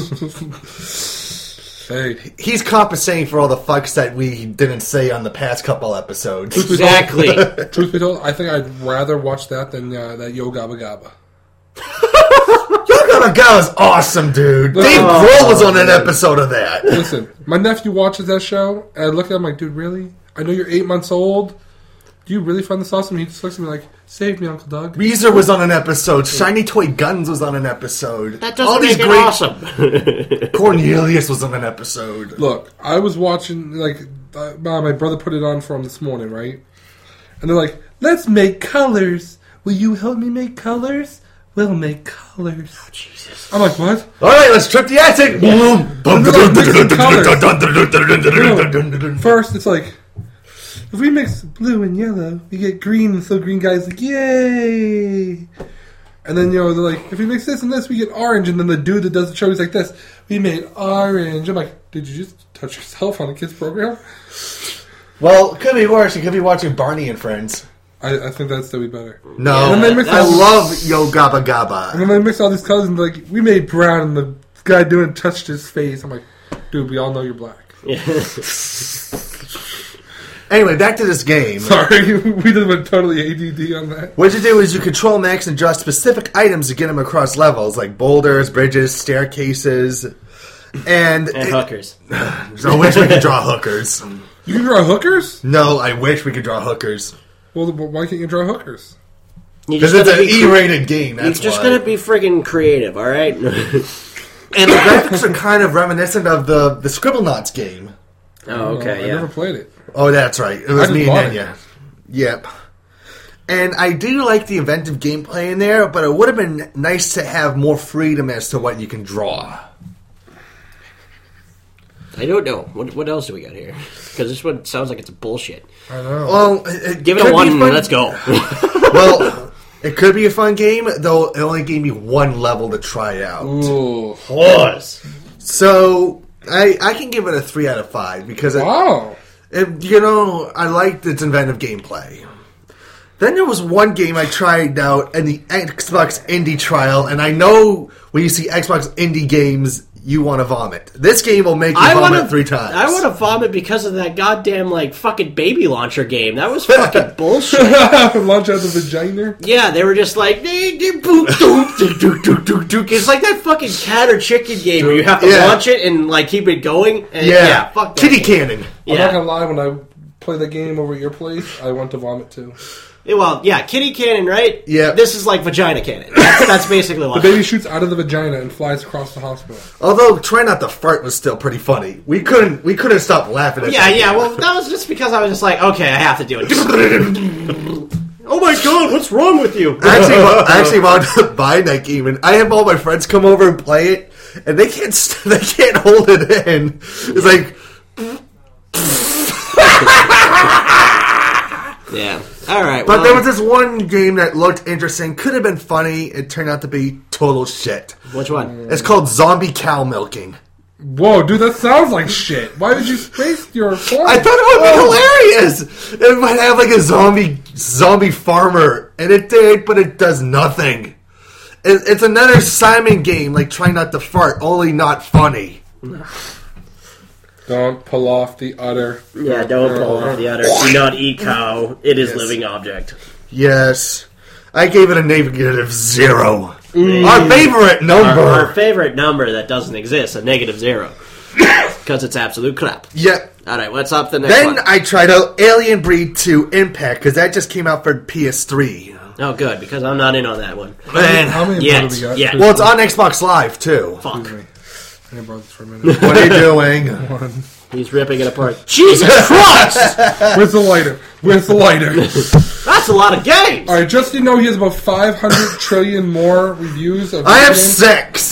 Hey. He's compensating for all the fucks that we didn't say on the past couple episodes. Exactly. Truth be told, I think I'd rather watch that than that Yo Gabba Gabba. Yo Gabba Gabba is awesome, dude. Dave Grohl was on an episode of that. Listen, my nephew watches that show, and I look at him like, dude, really? I know you're 8 months old. Do you really find this awesome? He just looks at me like, save me, Uncle Doug. Weezer was on an episode. Shiny Toy Guns was on an episode. That doesn't make it awesome. Cornelius was on an episode. Look, I was watching, my brother put it on for him this morning, right? And they're like, let's make colors. Will you help me make colors? We'll make colors. Oh, Jesus. I'm like, what? All right, let's trip the attic. First, it's like, if we mix blue and yellow, we get green, and so green guy's like, yay! And then, they're like, if we mix this and this, we get orange, and then the dude that does the show is like this, we made orange. I'm like, did you just touch yourself on a kid's program? Well, it could be worse. You could be watching Barney and Friends. I think that'd still be better. No, And then they mix I all these- love Yo Gabba Gabba. And then they mix all these colors, and they're like, we made brown, and the guy doing it touched his face. I'm like, dude, we all know you're black. Anyway, back to this game. Sorry, we just went totally ADD on that. What you do is you control Max and draw specific items to get him across levels, like boulders, bridges, staircases, and hookers. I wish we could draw hookers. You can draw hookers? No, I wish we could draw hookers. Well, why can't you draw hookers? Because it's an E-rated game, that's You're just why. gonna be friggin' creative, alright? And the graphics are kind of reminiscent of the Scribblenauts game. Oh, okay, I yeah. never played it. Oh, that's right. It was just me bought and it. Nenya. Yep. And I do like the inventive gameplay in there, but it would have been nice to have more freedom as to what you can draw. I don't know. What else do we got here? Because this one sounds like it's bullshit. I know. Well, Give it could a 1 be and fun. let's go. Well, it could be a fun game, though it only gave me one level to try out. Ooh. So, I can give it a 3 out of 5, because Wow. I liked its inventive gameplay. Then there was one game I tried out in the Xbox Indie trial, and I know when you see Xbox Indie games, you want to vomit. This game will make you vomit 3 times. I want to vomit because of that goddamn, fucking baby launcher game. That was fucking bullshit. Launch out the vagina. Yeah, they were just like, it's like that fucking cat or chicken game where you have to Yeah. launch it and, keep it going. And, Yeah, fuck that. Kitty cannon. I'm not Yeah. gonna lie, when I play the game over at your place, I want to vomit too. Well, yeah, kitty cannon, right? Yeah. This is like vagina cannon. That's basically what The baby shoots out of the vagina and flies across the hospital. Although try not to fart was still pretty funny. We couldn't stop laughing at that. Yeah, well, that was just because I was just like, okay, I have to do it. Oh my god, what's wrong with you? I actually wound up buying that game, and I have all my friends come over and play it, and they can't hold it in. It's like, Yeah. All right. but there was this one game that looked interesting, could have been funny. It turned out to be total shit. Which one? It's called Zombie Cow Milking. Whoa, dude, that sounds like shit. Why would you waste your phone? I thought it would be hilarious. It might have like a zombie farmer, and it did, but it does nothing. It's another Simon game, like trying not to fart, only not funny. Don't pull off the udder. Yeah, don't pull off the udder. Do not eat cow. It is living object. Yes. I gave it a negative 0. Our favorite number. Our favorite number that doesn't exist, a negative 0. Because it's absolute crap. Yep. Alright, what's up the next Then one? I tried out Alien Breed 2 Impact, because that just came out for PS3. Oh, good, because I'm not in on that one. Man. How many Yet, more do we got? yet. Well, it's on Xbox Live, too. Fuck. I brought this for a minute. What are you doing? He's ripping it apart. Jesus Christ! Where's the lighter? Where's the lighter? That's a lot of games! Alright, just so you know, he has about 500 trillion more reviews of I have games. 6.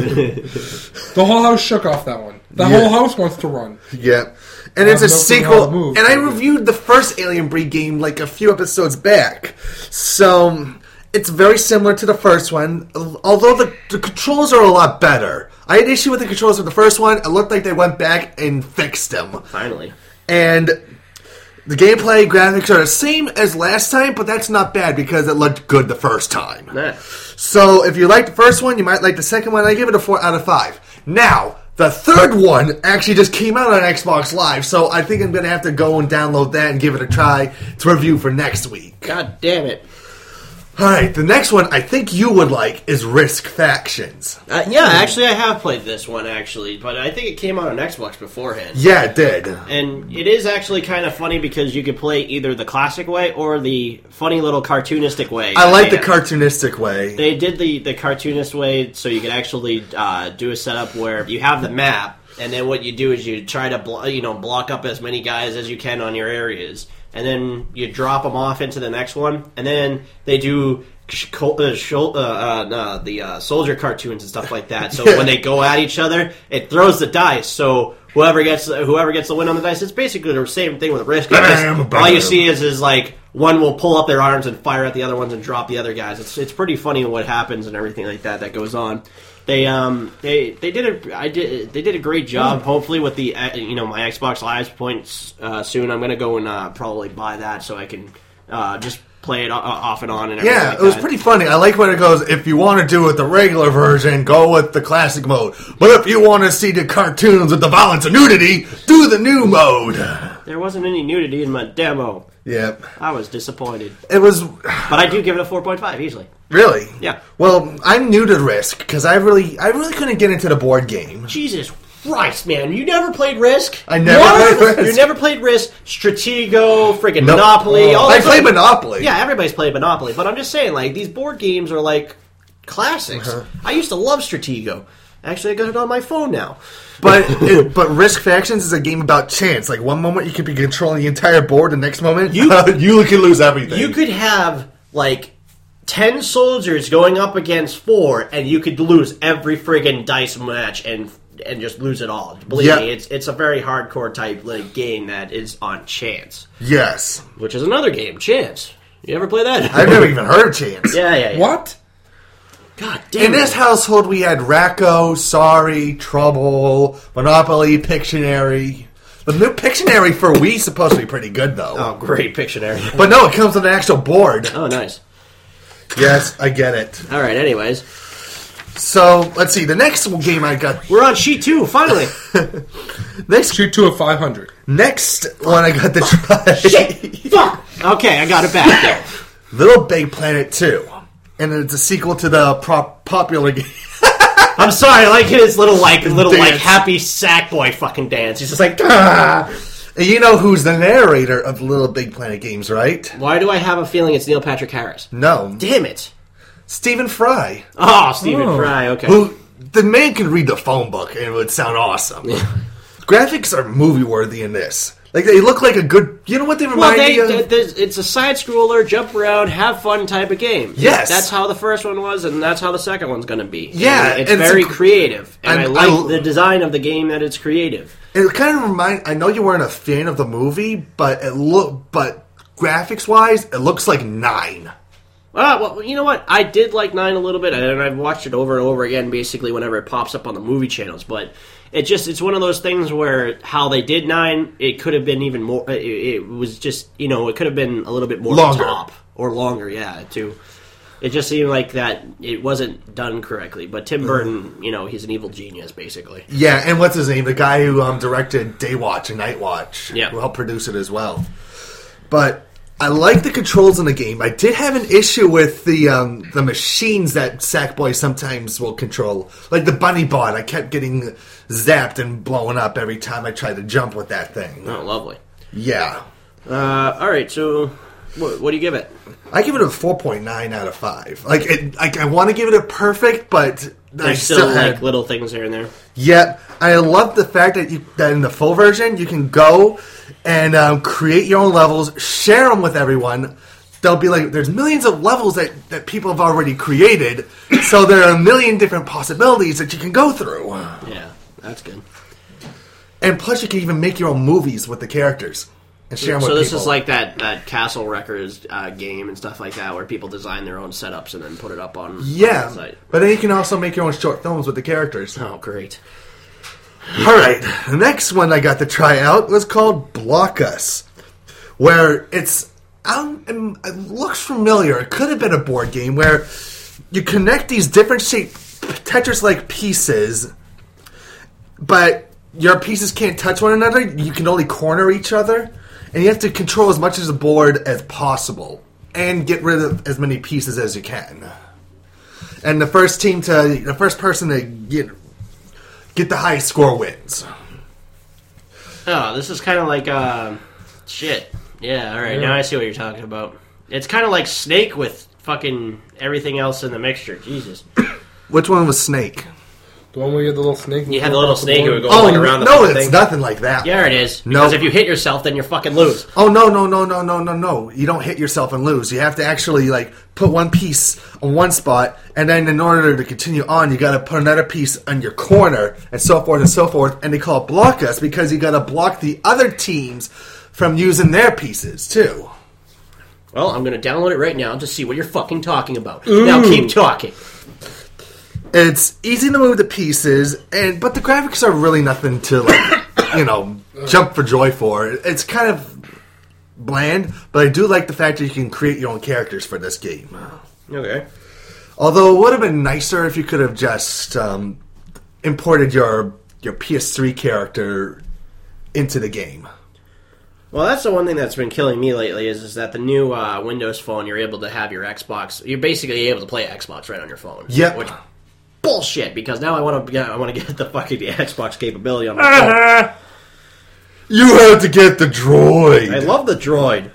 The whole house shook off that one. The whole house wants to run. Yep. And it's a no clue how sequel. to move. And I reviewed the first Alien Breed game like a few episodes back. So, it's very similar to the first one, although the controls are a lot better. I had issue with the controls of the first one. It looked like they went back and fixed them. Finally. And the gameplay graphics are the same as last time, but that's not bad because it looked good the first time. Nah. So if you like the first one, you might like the second one. I give it a 4 out of 5. Now, the third one actually just came out on Xbox Live, so I think I'm going to have to go and download that and give it a try to review for next week. God damn it. Alright, the next one I think you would like is Risk Factions. Yeah, actually, I have played this one, actually, but I think it came out on Xbox beforehand. Yeah, it did. And it is actually kind of funny because you could play either the classic way or the funny little cartoonistic way. I like the cartoonistic way. They did the cartoonist way, so you could actually do a setup where you have the map, and then what you do is you try to block up as many guys as you can on your areas, and then you drop them off into the next one, and then they do the soldier cartoons and stuff like that. So when they go at each other, it throws the dice. So whoever gets the win on the dice, it's basically the same thing with Risk. All you see is like one will pull up their arms and fire at the other ones and drop the other guys. It's pretty funny what happens and everything like that goes on. They did a great job. Hopefully with the my Xbox Live points soon, I'm gonna go and probably buy that so I can just play it off and on and everything. Yeah, like it was that. pretty funny. I like when it goes, if you want to do it the regular version, go with the classic mode. But if you want to see the cartoons with the violence and nudity, do the new mode. There wasn't any nudity in my demo. Yep. I was disappointed. It was... But I do give it a 4.5 easily. Really? Yeah. Well, I'm new to Risk, because I really couldn't get into the board game. Jesus Christ, man. You never played Risk? I never played Risk. You never played Risk, Stratego, friggin' Nope. Monopoly. All I those played other- Monopoly. Yeah, everybody's played Monopoly. But I'm just saying, like, these board games are, like, classics. I used to love Stratego. Actually, I got it on my phone now. But Risk Factions is a game about chance. Like, one moment you could be controlling the entire board, the next moment you can lose everything. You could have, like, 10 soldiers going up against 4, and you could lose every friggin' dice match and just lose it all. Believe Yeah. me, it's a very hardcore type game that is on chance. Yes. Which is another game, Chance. You ever play that? I've never even heard of Chance. Yeah. What? God damn In this it. household, we had Racco, Sorry, Trouble, Monopoly, Pictionary. The new Pictionary for Wii is supposed to be pretty good, though. Oh, great Pictionary. But no, it comes with an actual board. Oh, nice. Yes, I get it. All right, anyways. So, let's see. The next game I got... We're on sheet 2, finally. Shoot 2 of 500. Next one I got to try... Fuck! Okay, I got it back there. Little Big Planet 2. And it's a sequel to the popular game. I'm sorry, I like his little Dance. happy sack boy fucking dance. He's just like, ah! And you know who's the narrator of the Little Big Planet games, right? Why do I have a feeling it's Neil Patrick Harris? No. Damn it. Stephen Fry. Oh, Stephen Oh. Fry, okay. Who the man can read the phone book and it would sound awesome. Graphics are movie worthy in this. Like they look like a good. You know what they Well, remind me of? it's a side scroller, jump around, have fun type of game. Yes. That's how the first one was, and that's how the second one's going to be. Yeah, And it's and very it's a- creative, and I and like I- the design of the game that it's creative. It kind of remind. I know you weren't a fan of the movie, but but graphics wise, it looks like 9. Well, you know what? I did like 9 a little bit, and I've watched it over and over again, basically whenever it pops up on the movie channels. But it's one of those things where how they did 9, it could have been even more. It was just it could have been a little bit more Longer. top or longer. Yeah, too. It just seemed like that it wasn't done correctly. But Tim Burton, he's an evil genius, basically. Yeah, and what's his name? The guy who directed Daywatch and Nightwatch. Yeah. Who helped produce it as well. But I like the controls in the game. I did have an issue with the machines that Sackboy sometimes will control. Like the Bunny Bot. I kept getting zapped and blown up every time I tried to jump with that thing. Oh, lovely. Yeah. All right, so what do you give it? I give it a 4.9 out of 5. I want to give it a perfect, but I There's still still had... like little things here and there. Yep. I love the fact that in the full version, you can go and create your own levels, share them with everyone. They'll be like, there's millions of levels that people have already created, so there are a million different possibilities that you can go through. Yeah, that's good. And plus, you can even make your own movies with the characters and share them with So people. this is like that Castle Records game and stuff like that, where people design their own setups and then put it up on the site. But then you can also make your own short films with the characters. Oh, great. All right, the next one I got to try out was called Block Us, where it looks familiar. It could have been a board game where you connect these different shaped Tetris-like pieces, but your pieces can't touch one another. You can only corner each other, and you have to control as much of the board as possible and get rid of as many pieces as you can. And the first person to get the highest score wins. Oh, this is kind of like shit. Yeah, all right. Now I see what you're talking about. It's kind of like Snake with fucking everything else in the mixture. Jesus. Which one was Snake? The one where you had the little snake. You had the little snake who would go Oh, like around the no, fucking it's thing. nothing like that. Yeah, it is. No. Because if you hit yourself, then you're fucking lose. Oh, no. You don't hit yourself and lose. You have to actually, put one piece on one spot, and then in order to continue on, you gotta put another piece on your corner, and so forth and so forth, and they call it Block Us because you gotta block the other teams from using their pieces, too. Well, I'm going to download it right now to see what you're fucking talking about. Now keep talking. It's easy to move the pieces, but the graphics are really nothing to, jump for joy for. It's kind of bland, but I do like the fact that you can create your own characters for this game. Okay. Although it would have been nicer if you could have just imported your PS3 character into the game. Well, that's the one thing that's been killing me lately is that the new Windows Phone, you're able to have your Xbox. You're basically able to play Xbox right on your phone. Yep. Which bullshit, because now I want to get the fucking Xbox capability on my phone. You have to get the droid. I love the droid.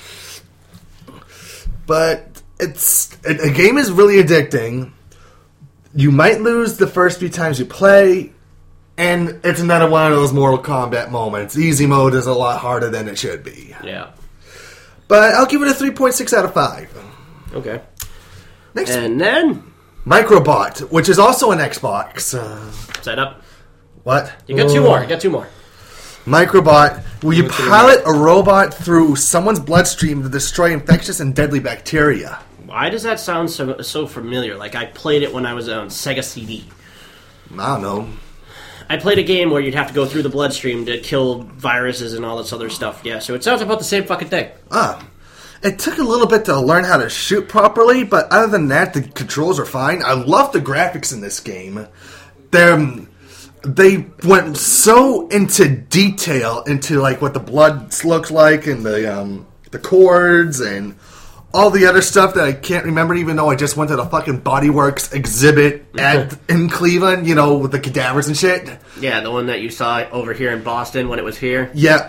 But a game is really addicting. You might lose the first few times you play, and it's another one of those Mortal Kombat moments. Easy mode is a lot harder than it should be. Yeah. But I'll give it a 3.6 out of 5. Okay. Next, And then Microbot, which is also an Xbox. set up. What? You got two more. You got two more. Microbot, where you pilot a robot through someone's bloodstream to destroy infectious and deadly bacteria. Why does that sound so familiar? Like I played it when I was on Sega CD. I don't know. I played a game where you'd have to go through the bloodstream to kill viruses and all this other stuff. Yeah, so it sounds about the same fucking thing. It took a little bit to learn how to shoot properly, but other than that, the controls are fine. I love the graphics in this game. They went so into detail into what the blood looks like and the cords and all the other stuff that I can't remember, even though I just went to the fucking Body Works exhibit in Cleveland, with the cadavers and shit. Yeah, the one that you saw over here in Boston when it was here. Yep.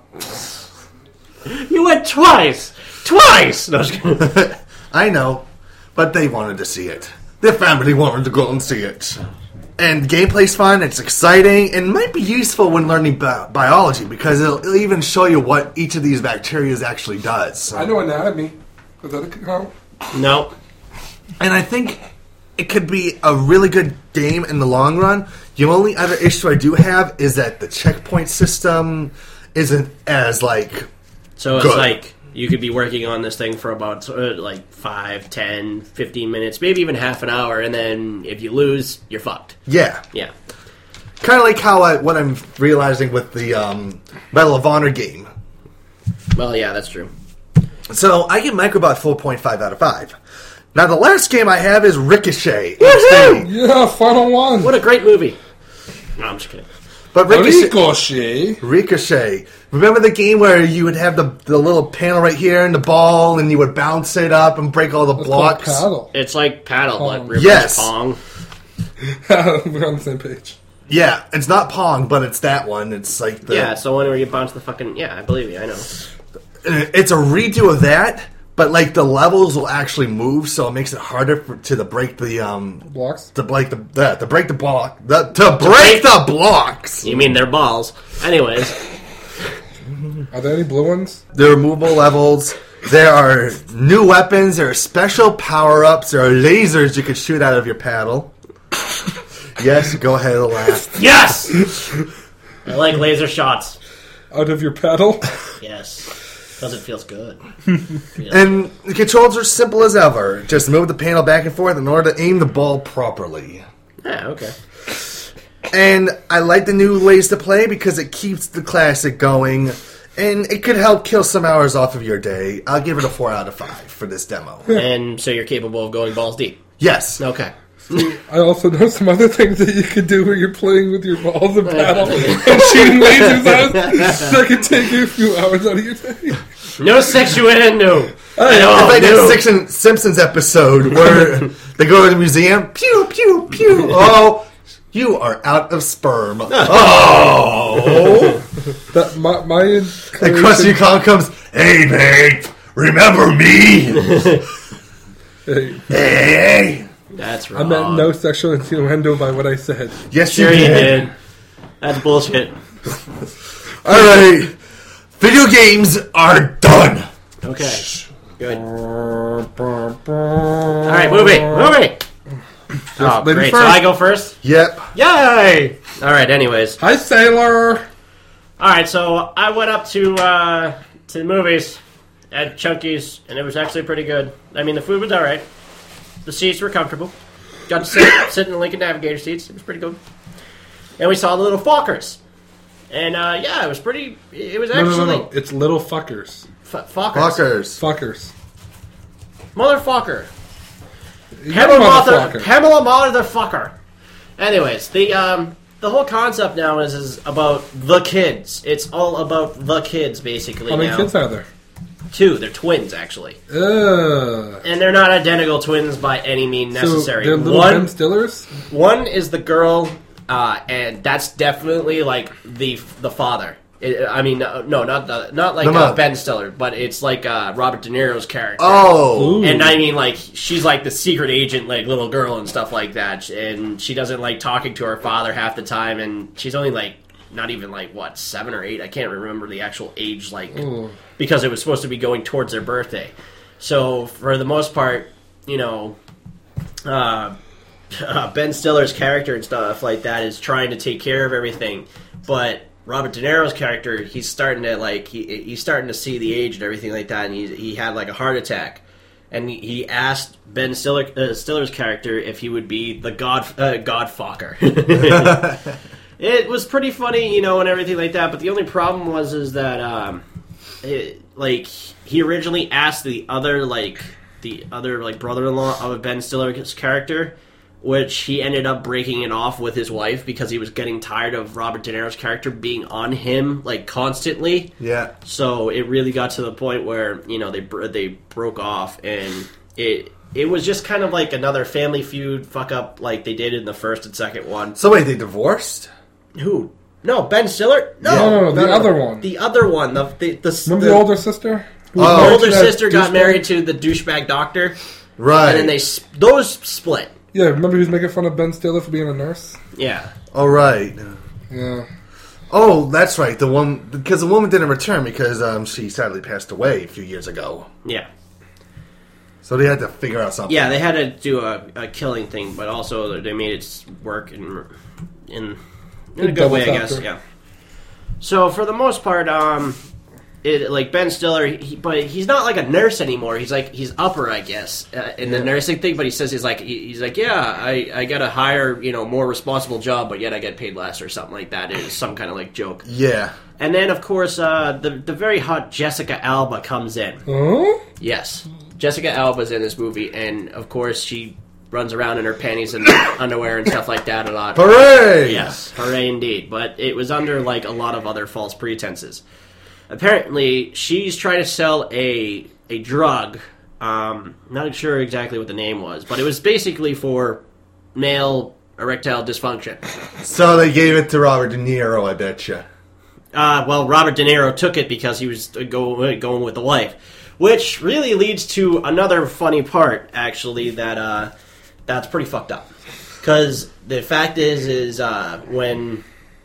You went twice! Twice! No, I was kidding. I know, but they wanted to see it. Their family wanted to go and see it. And gameplay's fun, it's exciting, and might be useful when learning biology, because it'll even show you what each of these bacteria actually does. I know anatomy. Does that count? No. And I think it could be a really good game in the long run. The only other issue I do have is that the checkpoint system isn't as, So it's good. like you could be working on this thing for about 5, 10, 15 minutes, maybe even half an hour, and then if you lose, you're fucked. Yeah. Yeah. Kind of like how what I'm realizing with the Medal of Honor game. Well, yeah, that's true. So I give Microbot 4.5 out of 5. Now, the last game I have is Ricochet. Yeah, final one. What a great movie. No, I'm just kidding. But Ricochet. Ricochet. Remember the game where you would have the little panel right here and the ball, and you would bounce it up and break all the blocks? Paddle. It's like paddle, but reverse Yes. Pong. We're on the same page. Yeah, it's not Pong, but it's that one. It's like the... Yeah, so whenever you bounce the fucking... Yeah, I believe you, I know. It's a redo of that, but like the levels will actually move, so it makes it harder to break the Blocks? to break the blocks. You mean they're balls. Anyways, Are there any blue ones? There are movable levels. There are new weapons. There are special power-ups. There are lasers you can shoot out of your paddle. Yes, go ahead and laugh. yes! I like laser shots. Out of your paddle? Yes. Because it feels good. And the controls are simple as ever. Just move the panel back and forth in order to aim the ball properly. Yeah, okay. And I like the new ways to play because it keeps the classic going. And it could help kill some hours off of your day. I'll give it a 4 out of 5 for this demo. And so you're capable of going balls deep. Yes. Okay. I also know some other things that you can do where you're playing with your balls and paddle and shooting lasers out that can take you a few hours out of your day. No sexuendo. I know. It's like no. that Simpsons episode where they go to the museum. Pew, pew, pew. Oh, you are out of sperm. Oh. That my And Krusty Kong comes, hey, babe, remember me? Hey, Hey. That's I wrong. meant no sexual innuendo by what I said. Yes, Sure you you did. did. That's bullshit. All right. Video games are done. Okay. Good. Alright, movie. Oh, lady great. first. So I go first? Yep. Yay! Alright, anyways. Hi, sailor. Alright, so I went up to the movies at Chunky's, and it was actually pretty good. I mean, the food was alright. The seats were comfortable. Got to sit in the Lincoln Navigator seats. It was pretty good. And we saw the little Fockers. And, yeah, it was pretty... It was actually... No. It's little fuckers. Fockers. Fuckers. Fuckers. Motherfucker. You Pamela Motherfucker. Anyways, the whole concept now is about the kids. It's all about the kids, basically. How many now. kids are there? 2. They're twins, actually. And they're not identical twins by any means necessary. So they're little Ben Stillers? One is the girl, and that's definitely like the father. Not Ben Stiller, but it's like Robert De Niro's character. Oh. Ooh. And I mean, like, she's like the secret agent, like, little girl and stuff like that. And she doesn't like talking to her father half the time. And she's only like, not even like, 7 or 8? I can't remember the actual age, like, because it was supposed to be going towards their birthday. So, for the most part, Ben Stiller's character and stuff like that is trying to take care of everything. But Robert De Niro's character, he's starting to he's starting to see the age and everything like that, and he had like a heart attack, and he asked Ben Stiller's character if he would be the Godfucker. It was pretty funny, and everything like that. But the only problem is that he originally asked the other brother-in-law of Ben Stiller's character, which he ended up breaking it off with his wife because he was getting tired of Robert De Niro's character being on him like constantly. Yeah. So it really got to the point where they broke off, and it was just kind of like another Family Feud fuck up like they did in the first and second one. So wait, they divorced? Who? No, Ben Stiller. No, the other one. The other one. Remember the older sister? The older sister got married to the douchebag doctor, Right. and then those split. Yeah, remember he was making fun of Ben Stiller for being a nurse? Yeah. All right. Yeah. Oh, that's right. Because the woman didn't return because she sadly passed away a few years ago. Yeah. So they had to figure out something. Yeah, they had to do a killing thing, but also they made it work in a good way, I guess. Yeah. So for the most part, Ben Stiller, but he's not like a nurse anymore. He's upper, I guess, in the nursing thing. But he says he's like, yeah, I got a higher, more responsible job, but yet I get paid less or something like that. It's some kind of like joke. Yeah. And then of course the very hot Jessica Alba comes in. Huh? Yes. Jessica Alba's in this movie, and of course she runs around in her panties and underwear and stuff like that a lot. Hooray! Yes, hooray indeed. But it was under like a lot of other false pretenses. Apparently, she's trying to sell a drug. Not sure exactly what the name was, but it was basically for male erectile dysfunction. So they gave it to Robert De Niro, I betcha. Well, Robert De Niro took it because he was going with the wife. Which really leads to another funny part, actually, that's pretty fucked up. Because the fact is when,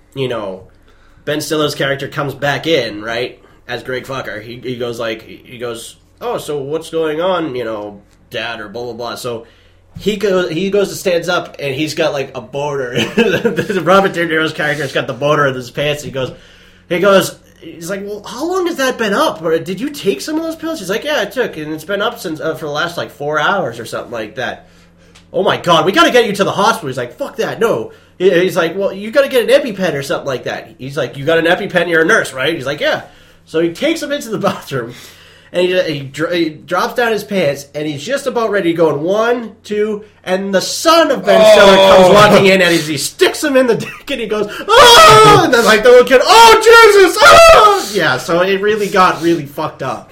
Ben Stiller's character comes back in, right, as Greg Fucker, he goes, oh, so what's going on, Dad, or blah, blah, blah. So he goes to stands up, and he's got, like, a boner. Robert De Niro's character's got the boner in his pants, and he's like, well, how long has that been up? Or did you take some of those pills? He's like, yeah, I took, and it's been up since for the last, 4 hours or something like that. Oh, my God, we got to get you to the hospital. He's like, fuck that, no. He's like, well, you got to get an EpiPen or something like that. He's like, you got an EpiPen, you're a nurse, right? He's like, yeah. So he takes him into the bathroom, and he drops down his pants, and he's just about ready to go in 1, 2, and the son of Ben Stiller comes walking in, and he sticks him in the dick, and he goes, oh! And then, the little kid, oh, Jesus! Oh! Yeah, so it really got really fucked up.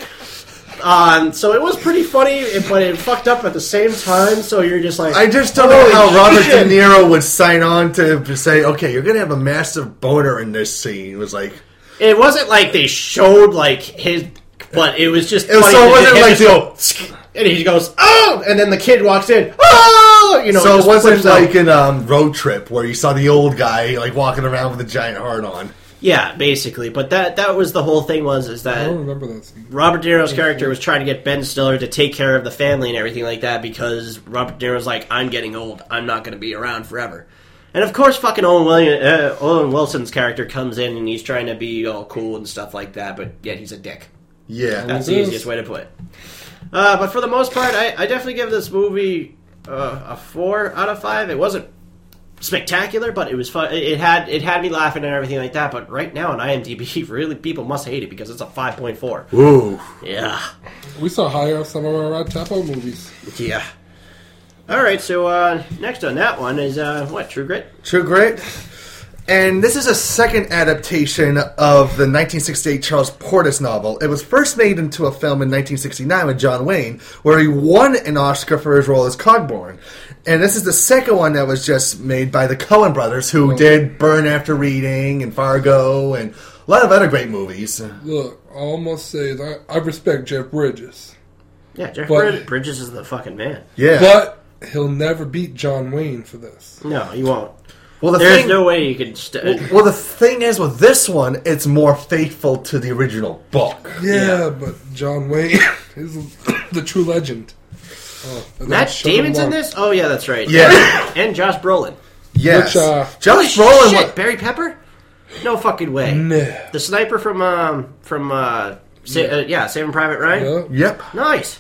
So it was pretty funny, but it fucked up at the same time, so you're just like... I just don't know how Robert De Niro would sign on to say, okay, you're going to have a massive boner in this scene. It was like... It wasn't like they showed, his... But it was just funny. So it wasn't like... And he goes, oh! And then the kid walks in, oh! So it wasn't like in Road Trip, where you saw the old guy, walking around with a giant heart on. Yeah, basically. But that was the whole thing is that... I don't remember that scene. Robert De Niro's character was trying to get Ben Stiller to take care of the family and everything like that because Robert De Niro's like, I'm getting old. I'm not going to be around forever. And of course fucking Owen Wilson's character comes in and he's trying to be all cool and stuff like that, but yet he's a dick. Yeah. That's the easiest way to put it. But for the most part, I definitely give this movie a 4 out of 5. It wasn't spectacular, but it was fun. It had me laughing and everything like that. But right now on IMDb, really people must hate it because it's a 5.4. Ooh, yeah. We saw higher on some of our Rod Tapo movies. Yeah. All right, so next on that one is what? True Grit. True Grit. And this is a second adaptation of the 1968 Charles Portis novel. It was first made into a film in 1969 with John Wayne, where he won an Oscar for his role as Cogburn. And this is the second one that was just made by the Coen brothers, who did Burn After Reading and Fargo and a lot of other great movies. Look, I almost say that I respect Jeff Bridges. Yeah, Jeff But- Bridges is the fucking man. Yeah. But he'll never beat John Wayne for this. No, he won't. Well, There's no way you could... well, the thing is, with this one, it's more faithful to the original book. Yeah, but John Wayne is the true legend. Oh, and Matt then shut him Damon's in up. this? Oh, yeah, that's right. Yeah. And Josh Brolin. Yes. Which, Josh Holy Brolin... shit, Barry Pepper? No fucking way. Nah. The sniper from Saving Private Ryan? Yeah. Yep. Nice.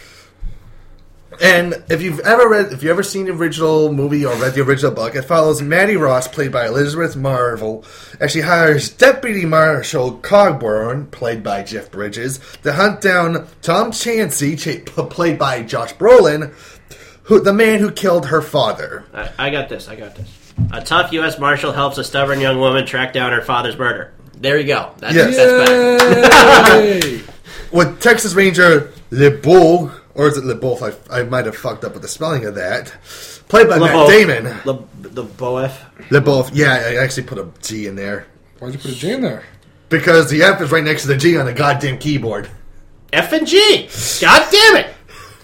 And if you've ever seen the original movie or read the original book, it follows Maddie Ross, played by Elizabeth Marvel, as she hires Deputy Marshal Cogburn, played by Jeff Bridges, to hunt down Tom Chancey, played by Josh Brolin, the man who killed her father. I got this. A tough U.S. Marshal helps a stubborn young woman track down her father's murder. There you go. That's better. Yay! With Texas Ranger LeBeau, or is it LeBeau? I might have fucked up with the spelling of that. Played by Matt Damon. The Boef. LeBeau. Yeah, I actually put a G in there. Why'd you put a J in there? Because the F is right next to the G on the goddamn keyboard. F and G. God damn it.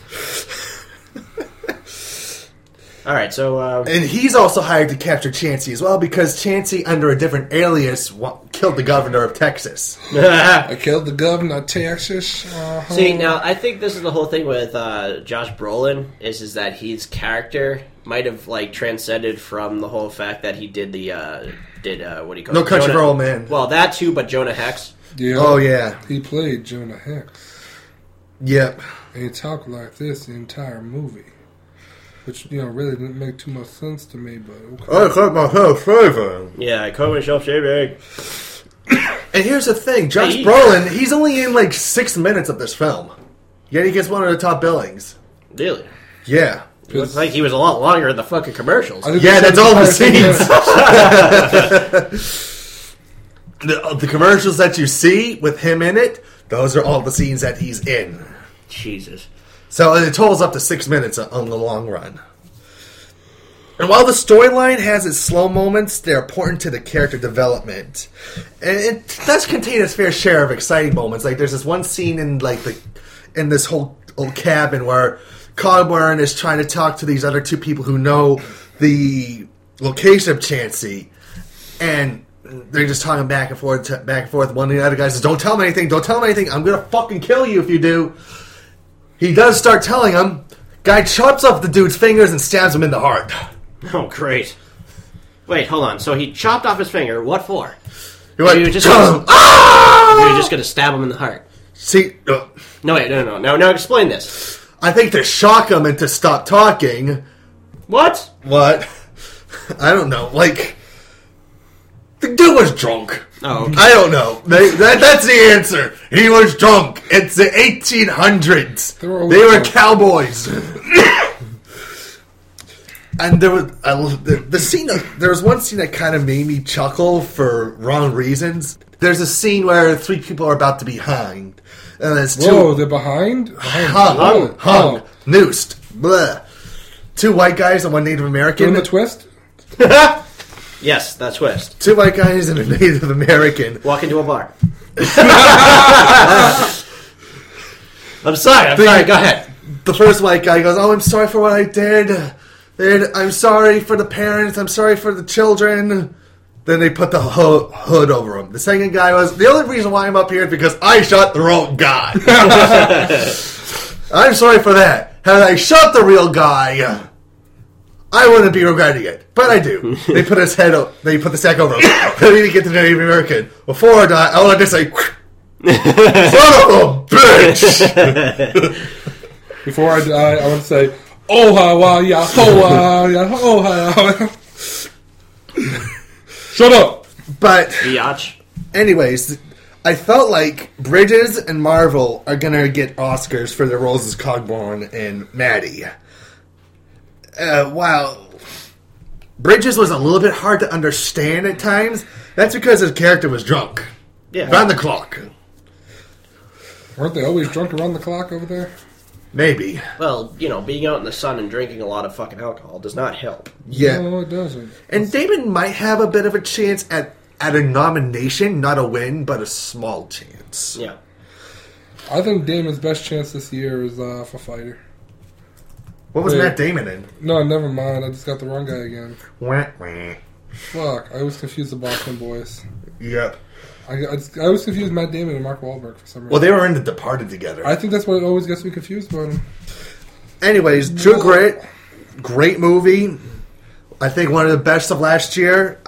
All right, so... And he's also hired to capture Chancey as well, because Chancey, under a different alias, killed the governor of Texas. I killed the governor of Texas. Uh-huh. See, now, I think this is the whole thing with Josh Brolin, is that his character might have, transcended from the whole fact that he did what do you call it? No Country for Old Men. Well, that too, but Jonah Hex. Yeah. Oh, yeah. He played Jonah Hex. Yep. And he talked like this the entire movie. Which, really didn't make too much sense to me, but okay. I cut myself shaving. Yeah, I cut myself shaving. And here's the thing, Josh Brolin, he's only in 6 minutes of this film. Yet he gets one of the top billings. Really? Yeah. It looks like he was a lot longer in the fucking commercials. I think Yeah, they that's said all the entire thing, scenes. The commercials that you see with him in it, those are all the scenes that he's in. Jesus. So it totals up to 6 minutes on the long run. And while the storyline has its slow moments, they're important to the character development. And it does contain its fair share of exciting moments. Like there's this one scene in in this whole old cabin where Cogburn is trying to talk to these other two people who know the location of Chansey, and they're just talking back and forth. One of the other guys says, "Don't tell him anything. Don't tell him anything. I'm gonna fucking kill you if you do." He does start telling him. Guy chops off the dude's fingers and stabs him in the heart. Oh, great. Wait, hold on. So he chopped off his finger. What for? He went, You were just "Ah!" going to stab him in the heart. See, No, wait, no. Now explain this. I think to shock him and to stop talking. What? What? I don't know. Like, the dude was drunk. Oh, okay. I don't know. That's the answer. He was drunk. It's the 1800s. They were They were drunk. cowboys. And there was the scene. There was one scene that kind of made me chuckle for wrong reasons. There's a scene where 3 people are about to be hanged, and there's 2 Whoa, they're behind? hung, noosed, blah. 2 white guys and 1 Native American. Doing the twist? Yes, that twist. 2 white guys and a Native American. Walk into a bar. I'm sorry. Go ahead. The first white guy goes, "Oh, I'm sorry for what I did. I'm sorry for the parents. I'm sorry for the children." Then they put the hood over him. The second guy was, "The only reason why I'm up here is because I shot the wrong guy." I'm sorry for that. Had I shot the real guy, I wouldn't be regretting it. But I do. They put his head up. They put the sack over him. Then we get to the Native American. Before I die, I want to say, "Son of a bitch!" Before I die, I want to say, "Oh, ha, wa, ya, ho, ya, oh, ha, Shut up! But Biatch. anyways, I felt like Bridges and Marvel are gonna get Oscars for their roles as Cogburn and Maddie. While Bridges was a little bit hard to understand at times, that's because his character was drunk. Yeah. Round the clock. Weren't they always drunk around the clock over there? Maybe. Well, being out in the sun and drinking a lot of fucking alcohol does not help. Yeah. No, it doesn't. And Damon might have a bit of a chance at a nomination, not a win, but a small chance. Yeah. I think Damon's best chance this year is for Fighter. What was Wait. Matt Damon in? No, never mind. I just got the wrong guy again. Wah, wah. Fuck, I was confused the Boston Boys. Yep. I was confused Matt Damon and Mark Wahlberg for some reason. Well, they were in The Departed together. I think that's what always gets me confused about him. Anyways, True Grit, great movie. I think one of the best of last year.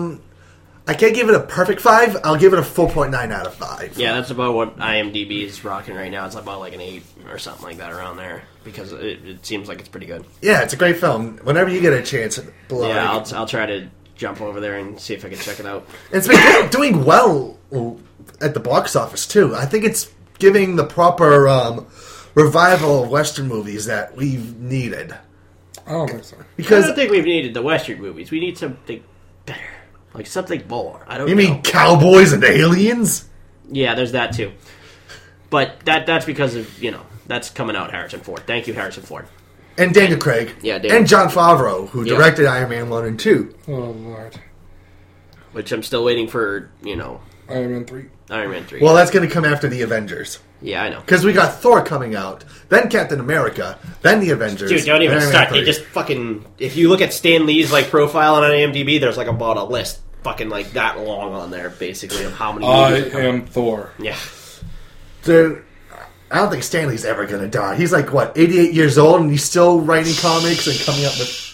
I can't give it a perfect 5. I'll give it a 4.9 out of 5. Yeah, that's about what IMDb is rocking right now. It's about like an 8 or something like that around there because it seems like it's pretty good. Yeah, it's a great film. Whenever you get a chance, Yeah, I'll try to jump over there and see if I can check it out. It's been doing well at the box office too. I think it's giving the proper revival of Western movies that we've needed. I don't think so. I Because don't think we've needed the Western movies. We need something better, like something more. I don't. you know. mean cowboys and aliens? Yeah, there's that too. But that's because of that's coming out Harrison Ford. Thank you, Harrison Ford. And Daniel Craig. Yeah, Daniel. and Jon Favreau, who Yeah. directed Iron Man 1 and 2. Oh, Lord. Which I'm still waiting for. Iron Man 3. Iron Man 3. Well, that's going to come after the Avengers. yeah, I know. Because we got Thor coming out, then Captain America, then the Avengers. Dude, don't even then Iron start. Man They 3. just fucking. If you look at Stan Lee's profile on IMDb, there's about a list fucking that long on there, basically, of how many movies. are coming. Thor. Yeah. Dude, I don't think Stanley's ever going to die. He's 88 years old, and he's still writing comics and coming up with...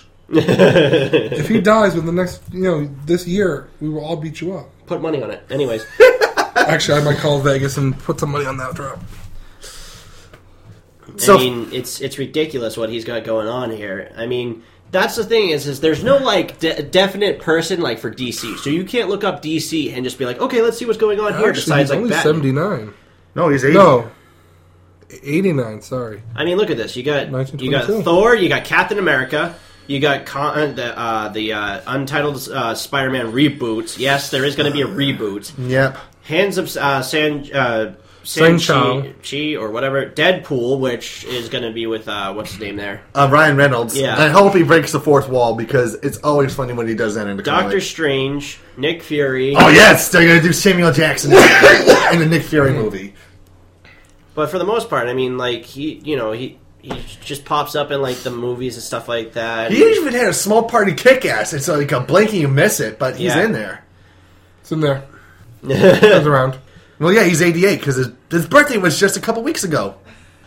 If he dies within the next, this year, we will all beat you up. Put money on it. Anyways. Actually, I might call Vegas and put some money on that drop. So- I mean, it's ridiculous what he's got going on here. I mean, that's the thing is there's no definite person for DC, so you can't look up DC and just be like, okay, let's see what's going on here. Actually, Besides he's only Batman. 79. No, he's 80. No. 89, sorry. I mean, look at this. You got 1922. Thor. You got Captain America. You got the Untitled Spider-Man reboots. Yes, there is going to be a reboot. Yep. Hands of Shang-Chi or whatever. Deadpool, which is going to be with, what's his name there? Ryan Reynolds. Yeah. I hope he breaks the fourth wall because it's always funny when he does that in the Doctor comic. Strange, Nick Fury. Oh, yes! They're going to do Samuel Jackson in the Nick Fury movie. But for the most part, I mean, like, he just pops up in, like, the movies and stuff like that. He even had a small part in Kick-Ass. It's like a blink and you miss it, but he's in there. It's in there. Comes around. Well, yeah, he's 88 because his birthday was just a couple weeks ago.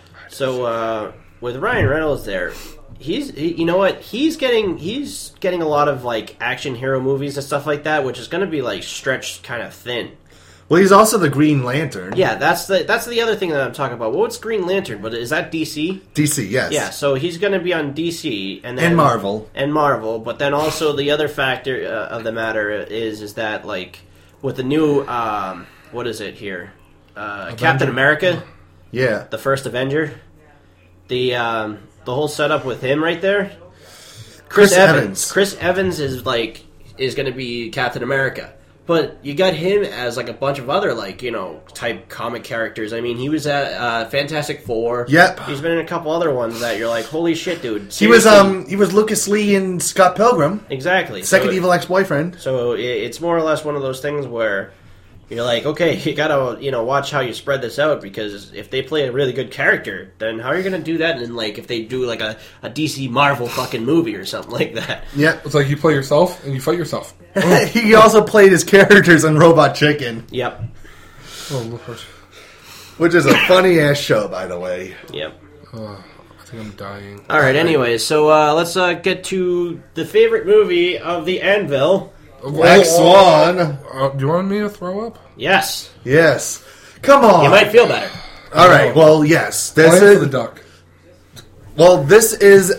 So, with Ryan Reynolds there, you know what? He's getting a lot of, like, action hero movies and stuff like that, which is going to be, like, stretched kind of thin. Well, he's also the Green Lantern. Yeah, that's the other thing that I'm talking about. Well, what's Green Lantern? But is that DC? DC, yes. Yeah, so he's going to be on DC And Marvel. But then also the other factor of the matter is that, like, with the new what is it here? Captain America, Yeah. the first Avenger. The whole setup with him right there. Chris Evans. Chris Evans is going to be Captain America. But you got him as, like, a bunch of other, like, type comic characters. I mean, he was at Fantastic Four. Yep. He's been in a couple other ones that you're like, holy shit, dude. He was Seriously? Lucas Lee in Scott Pilgrim. Exactly. Second evil ex-boyfriend. So it's more or less one of those things where you're like, okay, you gotta, watch how you spread this out, because if they play a really good character, then how are you gonna do that in, like, if they do, like, a DC Marvel fucking movie or something like that? Yep. It's like you play yourself and you fight yourself. He also played his characters on Robot Chicken, Yep. Oh, Lord. which is a funny-ass show, by the way. Yep. I think I'm dying. Alright, anyways, so let's get to the favorite movie of the Anvil. Black Swan. Do you want me to throw up? Yes. Yes. Come on. You might feel better. All right. Well, yes. Plan This for is the duck. well. This is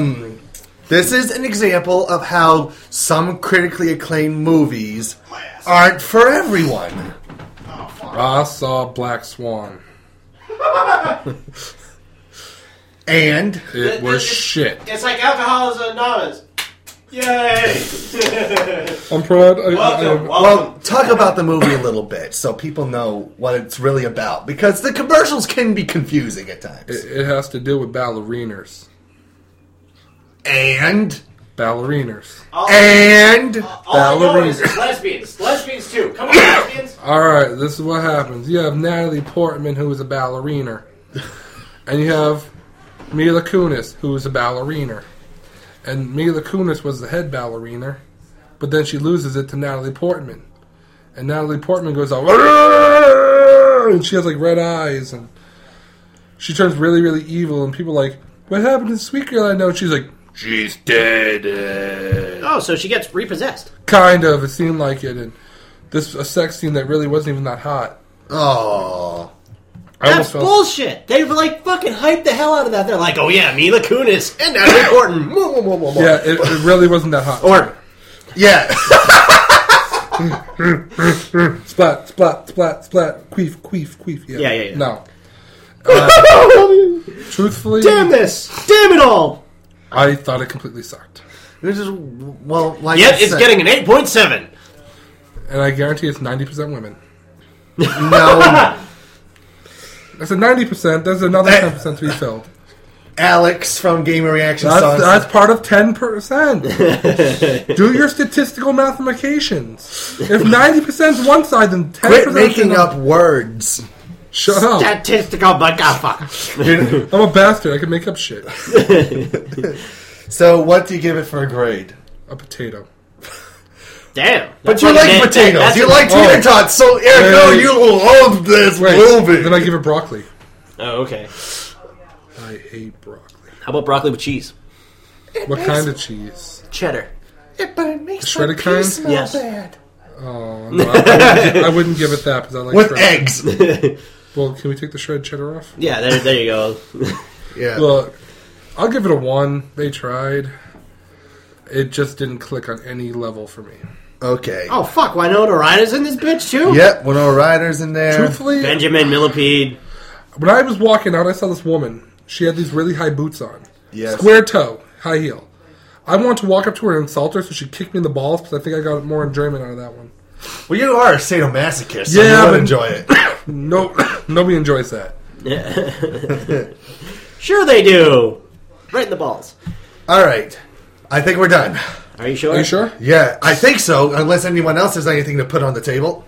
an example of how some critically acclaimed movies aren't for everyone. I saw Black Swan. And It was shit. It's like Alcoholics Anonymous. Yay! I'm proud. well, talk about the movie a little bit so people know what it's really about, because the commercials can be confusing at times. It has to do with ballerinas. And Ballerinas. All I know is Ballerinas. lesbians. Lesbians too. Come on, lesbians. Alright, this is what happens. You have Natalie Portman, who is a ballerina. And you have Mila Kunis, who is a ballerina. And Mila Kunis was the head ballerina, but then she loses it to Natalie Portman. And Natalie Portman goes out, "Arrgh!" and she has like red eyes, and she turns really, really evil, and people are like, what happened to the sweet girl I know? And she's like, she's dead. Oh, so she gets repossessed. Kind of, it seemed like it, and this a sex scene that really wasn't even that hot. oh, I That's almost felt- bullshit. They were like fucking hyped the hell out of that. They're like, oh yeah, Mila Kunis and Natalie Portman. yeah, it really wasn't that hot. or yeah. Splat, splat, splat, splat, queef, queef, queef. Yeah. No. Truthfully, Damn this! Damn it all! I thought it completely sucked. This is well, like Yet I it's said, getting an 8.7. And I guarantee it's 90% women. no. That's a 90%. There's another 10% to be filled. Alex from Gamer Reaction That's, Songs. that's part of 10%. Do your statistical mathematications. If 90% is one side, then 10% Quit is making the other. up words. Shut up. Statistical motherfucker. I'm a bastard. I can make up shit. So, what do you give it for a grade? A potato. Damn. But you like potatoes. You like tater tots. So, Eric, Wait. you love this movie. Then I give it broccoli. Oh, okay. I hate broccoli. How about broccoli with cheese? What kind of cheese? Cheddar. But it makes Shredded my kind? pee smell Yes. bad. Oh, no. I wouldn't give it that because I like With shredded. eggs. Well, can we take the shredded cheddar off? Yeah, there you go. Yeah. Look, I'll give it a 1. They tried. It just didn't click on any level for me. Okay. Oh, fuck. Winona Ryder's in this bitch, too? Yep, Winona Ryder's in there. Truthfully, Benjamin Millipede. When I was walking out, I saw this woman. She had these really high boots on. Yes. Square toe, high heel. I wanted to walk up to her and insult her, so she kicked me in the balls, because I think I got more enjoyment out of that one. Well, you are a sadomasochist, so Yeah, you would but- enjoy it. No, nobody enjoys that. Sure they do. Right in the balls. All right. I think we're done. Are you sure? Are you sure? Yeah, I think so, unless anyone else has anything to put on the table.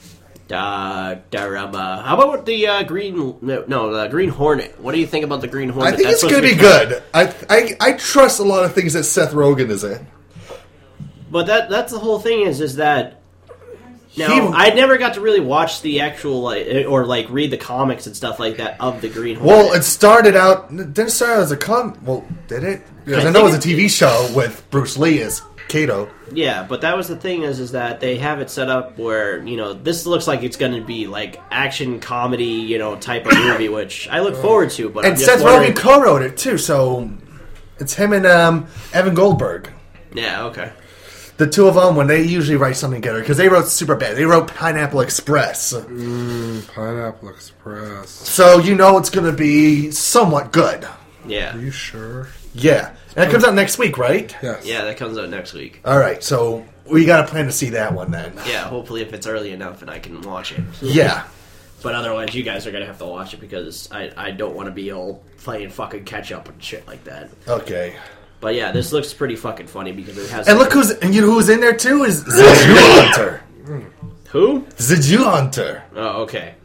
How about the the Green Hornet? What do you think about the Green Hornet? I think it's going to be good. I trust a lot of things that Seth Rogen is in. But that's the whole thing is that now He- I never got to really watch the actual or read the comics and stuff like that of the Green Hornet. Well, it started out... Didn't start out as a Well, did it? Because Yeah. I know it was a TV show with Bruce Lee as Kato. yeah, but that was the thing is that they have it set up where this looks like it's going to be like action comedy type of movie, which I look forward to. But I'm And just Seth wondering- Rogen co-wrote it, too, so... It's him and Evan Goldberg. Yeah, okay. The two of them, when they usually write something together, because they wrote Superbad. They wrote Pineapple Express. Pineapple Express. So you know it's going to be somewhat good. Yeah, Are you sure? Yeah. And it comes out next week, right? Yes. yeah, that comes out next week. All right, so we got to plan to see that one then. Yeah, hopefully if it's early enough and I can watch it. Yeah. But otherwise, you guys are gonna have to watch it because I don't want to be all playing fucking catch up and shit like that. Okay. But yeah, this looks pretty fucking funny because it has. And look you know who's in there too is the Jew Hunter. who? The Jew Hunter. Oh, okay.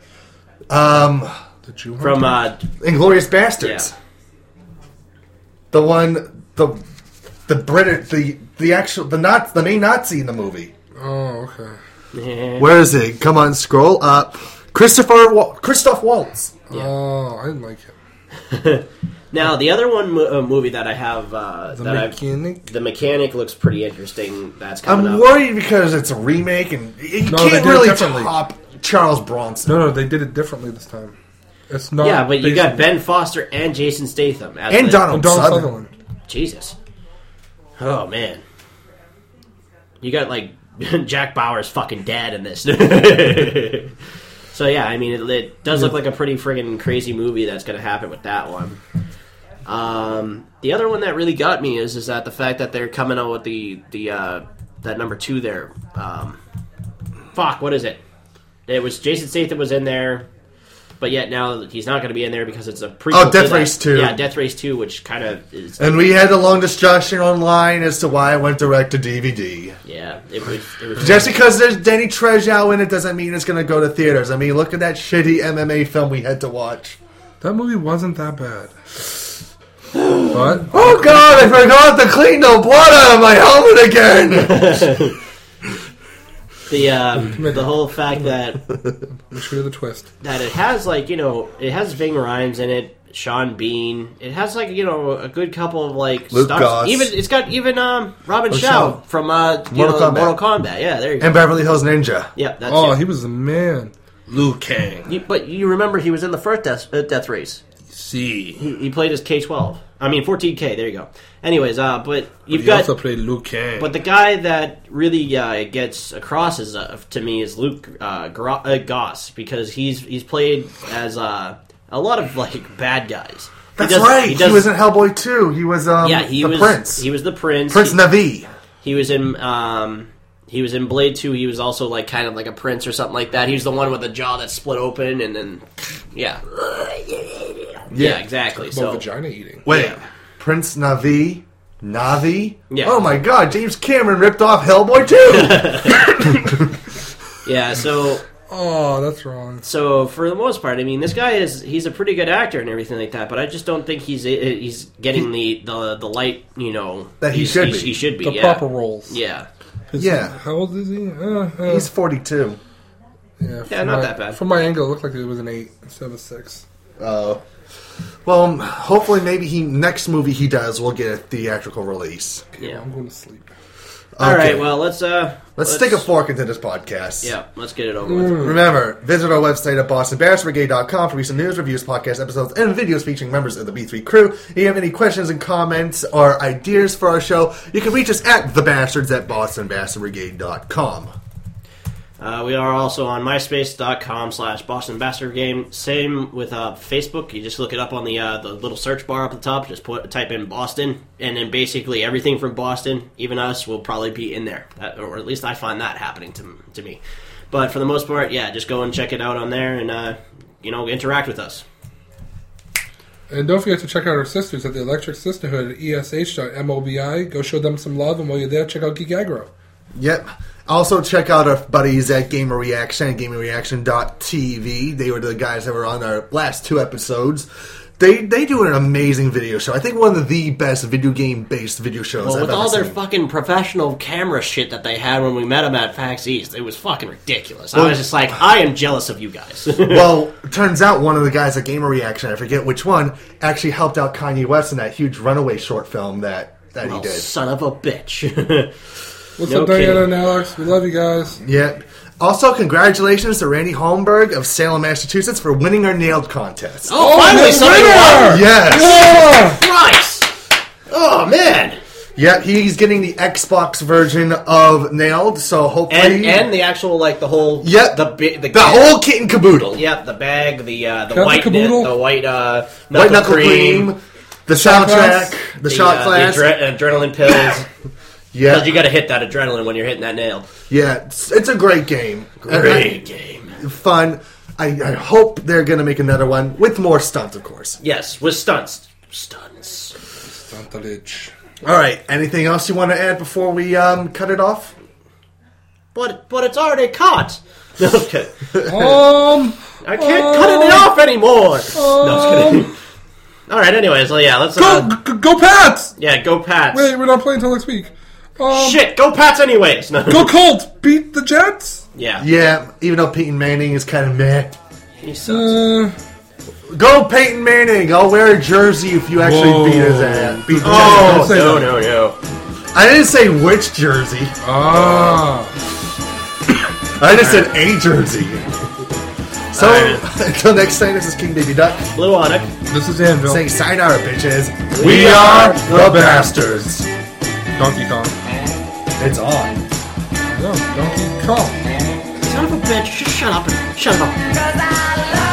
The Jew From Inglourious Bastards. Yeah. The one the British the main Nazi in the movie. Oh, okay. Where is he? Come on, scroll up. Christoph Waltz. Oh, I didn't like him. Now the other one movie that I have The that Mechanic? the Mechanic looks pretty interesting. That's coming I'm up. worried because it's a remake and you No, they can't did it really differently. top Charles Bronson. No, they did it differently this time. It's not. Yeah, but you based got on- Ben Foster and Jason Statham as And the- Donald and Donald Sutherland. Sutherland. Jesus. Oh man. You got like Jack Bauer's fucking dad in this. So yeah, I mean it does look like a pretty friggin' crazy movie that's gonna happen with that one. The other one that really got me is that the fact that they're coming out with the that number 2 there. What is it? It was Jason Statham was in there. But yet now he's not going to be in there because it's a prequel. Oh, Death to Race that. 2. Yeah, Death Race 2, which kind of is. And we had a long discussion online as to why I went direct to DVD. Yeah, it was. Just because there's Danny Trejo in it doesn't mean it's going to go to theaters. I mean, look at that shitty MMA film we had to watch. That movie wasn't that bad. But Oh God, I forgot to clean the blood out of my helmet again. The whole fact that I'm sure the twist. it has it has Ving Rhames in it, Sean Bean. It has a good couple of Luke stuff. Goss. It's got Robin Shaw. Shaw from Mortal Kombat. Yeah, there you go. And Beverly Hills Ninja. Yeah, that's Oh, it. he was the man. Liu Kang. But you remember he was in the first Death Race. See. He played as K-12. I mean 14K. There you go. Anyways, but you've He got. also played Liu Kang. But the guy that really gets across to me is Luke Goss because he's played as a lot of bad guys. That's right. He was in Hellboy 2. He was he the was Prince. He was the Prince. Prince Navi. He was in Blade 2. He was also kind of like a prince or something like that. He was the one with the jaw that split open and then yeah, exactly. About So vagina eating. Wait, Yeah. Prince Navi? Yeah. Oh my God, James Cameron ripped off Hellboy 2. yeah, so. Oh, that's wrong. So for the most part, I mean, this guy he's a pretty good actor and everything like that, but I just don't think he's getting the light, That he should be. He should be, The yeah. proper roles. Yeah. Yeah. How old is he? He's 42. yeah, Yeah, not that bad. From my angle, it looked like it was an 8 instead of a 6. Oh. Well, hopefully maybe next movie he does will get a theatrical release. Yeah. I'm going to sleep. All Okay. right, well, let's stick a fork into this podcast. Yeah, let's get it over with. Remember, visit our website at bostonbashbrigade.com for recent news, reviews, podcast episodes, and videos featuring members of the B3 crew. If you have any questions and comments or ideas for our show, you can reach us at thebastards@bostonbashbrigade.com. We are also on myspace.com/Boston Bastard Game. Same with Facebook. You just look it up on the little search bar up the top. Just type in Boston, and then basically everything from Boston, even us, will probably be in there. Or at least I find that happening to me. But for the most part, yeah, just go and check it out on there and, interact with us. And don't forget to check out our sisters at the Electric Sisterhood at esh.mobi. Go show them some love, and while you're there, check out Geek Aggro. Yep. Also, check out our buddies at Gamer Reaction and GamerReaction.tv. They were the guys that were on our last 2 episodes. They do an amazing video show. I think one of the best video game-based video shows Well, I've with ever all their seen. fucking professional camera shit that they had when we met them at PAX East, it was fucking ridiculous. I was just like, I am jealous of you guys. Well, turns out one of the guys at Gamer Reaction, I forget which one, actually helped out Kanye West in that huge Runaway short film that he did. Son of a bitch. What's No up, Diana kidding. and Alex? We love you guys. Yeah. Also, congratulations to Randy Holmberg of Salem, Massachusetts for winning our Nailed contest. Oh, finally somebody won! Yes! Christ! Oh, man! Yeah, he's getting the Xbox version of Nailed, so hopefully... And the actual, the whole... Yep. The whole kit and caboodle. Yep, the bag, the the white... caboodle? The white, White knuckle cream, the soundtrack, the shot glass. The adrenaline pills. Yeah, Because you gotta hit that adrenaline when you're hitting that nail. yeah, it's a great game. Great game. Fun. I hope they're going to make another one with more stunts, of course. Yes, with stunts. Stuntage. All right, anything else you want to add before we cut it off? But it's already cut. Okay. I can't cut it off anymore. No, I'm just kidding. All right. Anyway, so yeah, let's Go Pats! yeah, go Pats. Wait, we're not playing until next week. Shit, go Pats anyways. No. Go Colts! Beat the Jets? Yeah. Yeah, even though Peyton Manning is kind of meh. He sucks. Go Peyton Manning! I'll wear a jersey if you actually Whoa. beat his ass. Beat the Oh, Don't say that. no. I didn't say which jersey. I just said a jersey. So, until next time, this is King Baby Duck Blue Onic. This is Anvil. saying sayonara, bitches. We are the bastards. Donkey Kong. It's on. No, Donkey Kong. Son of a bitch, just shut up and shut up. Cause I love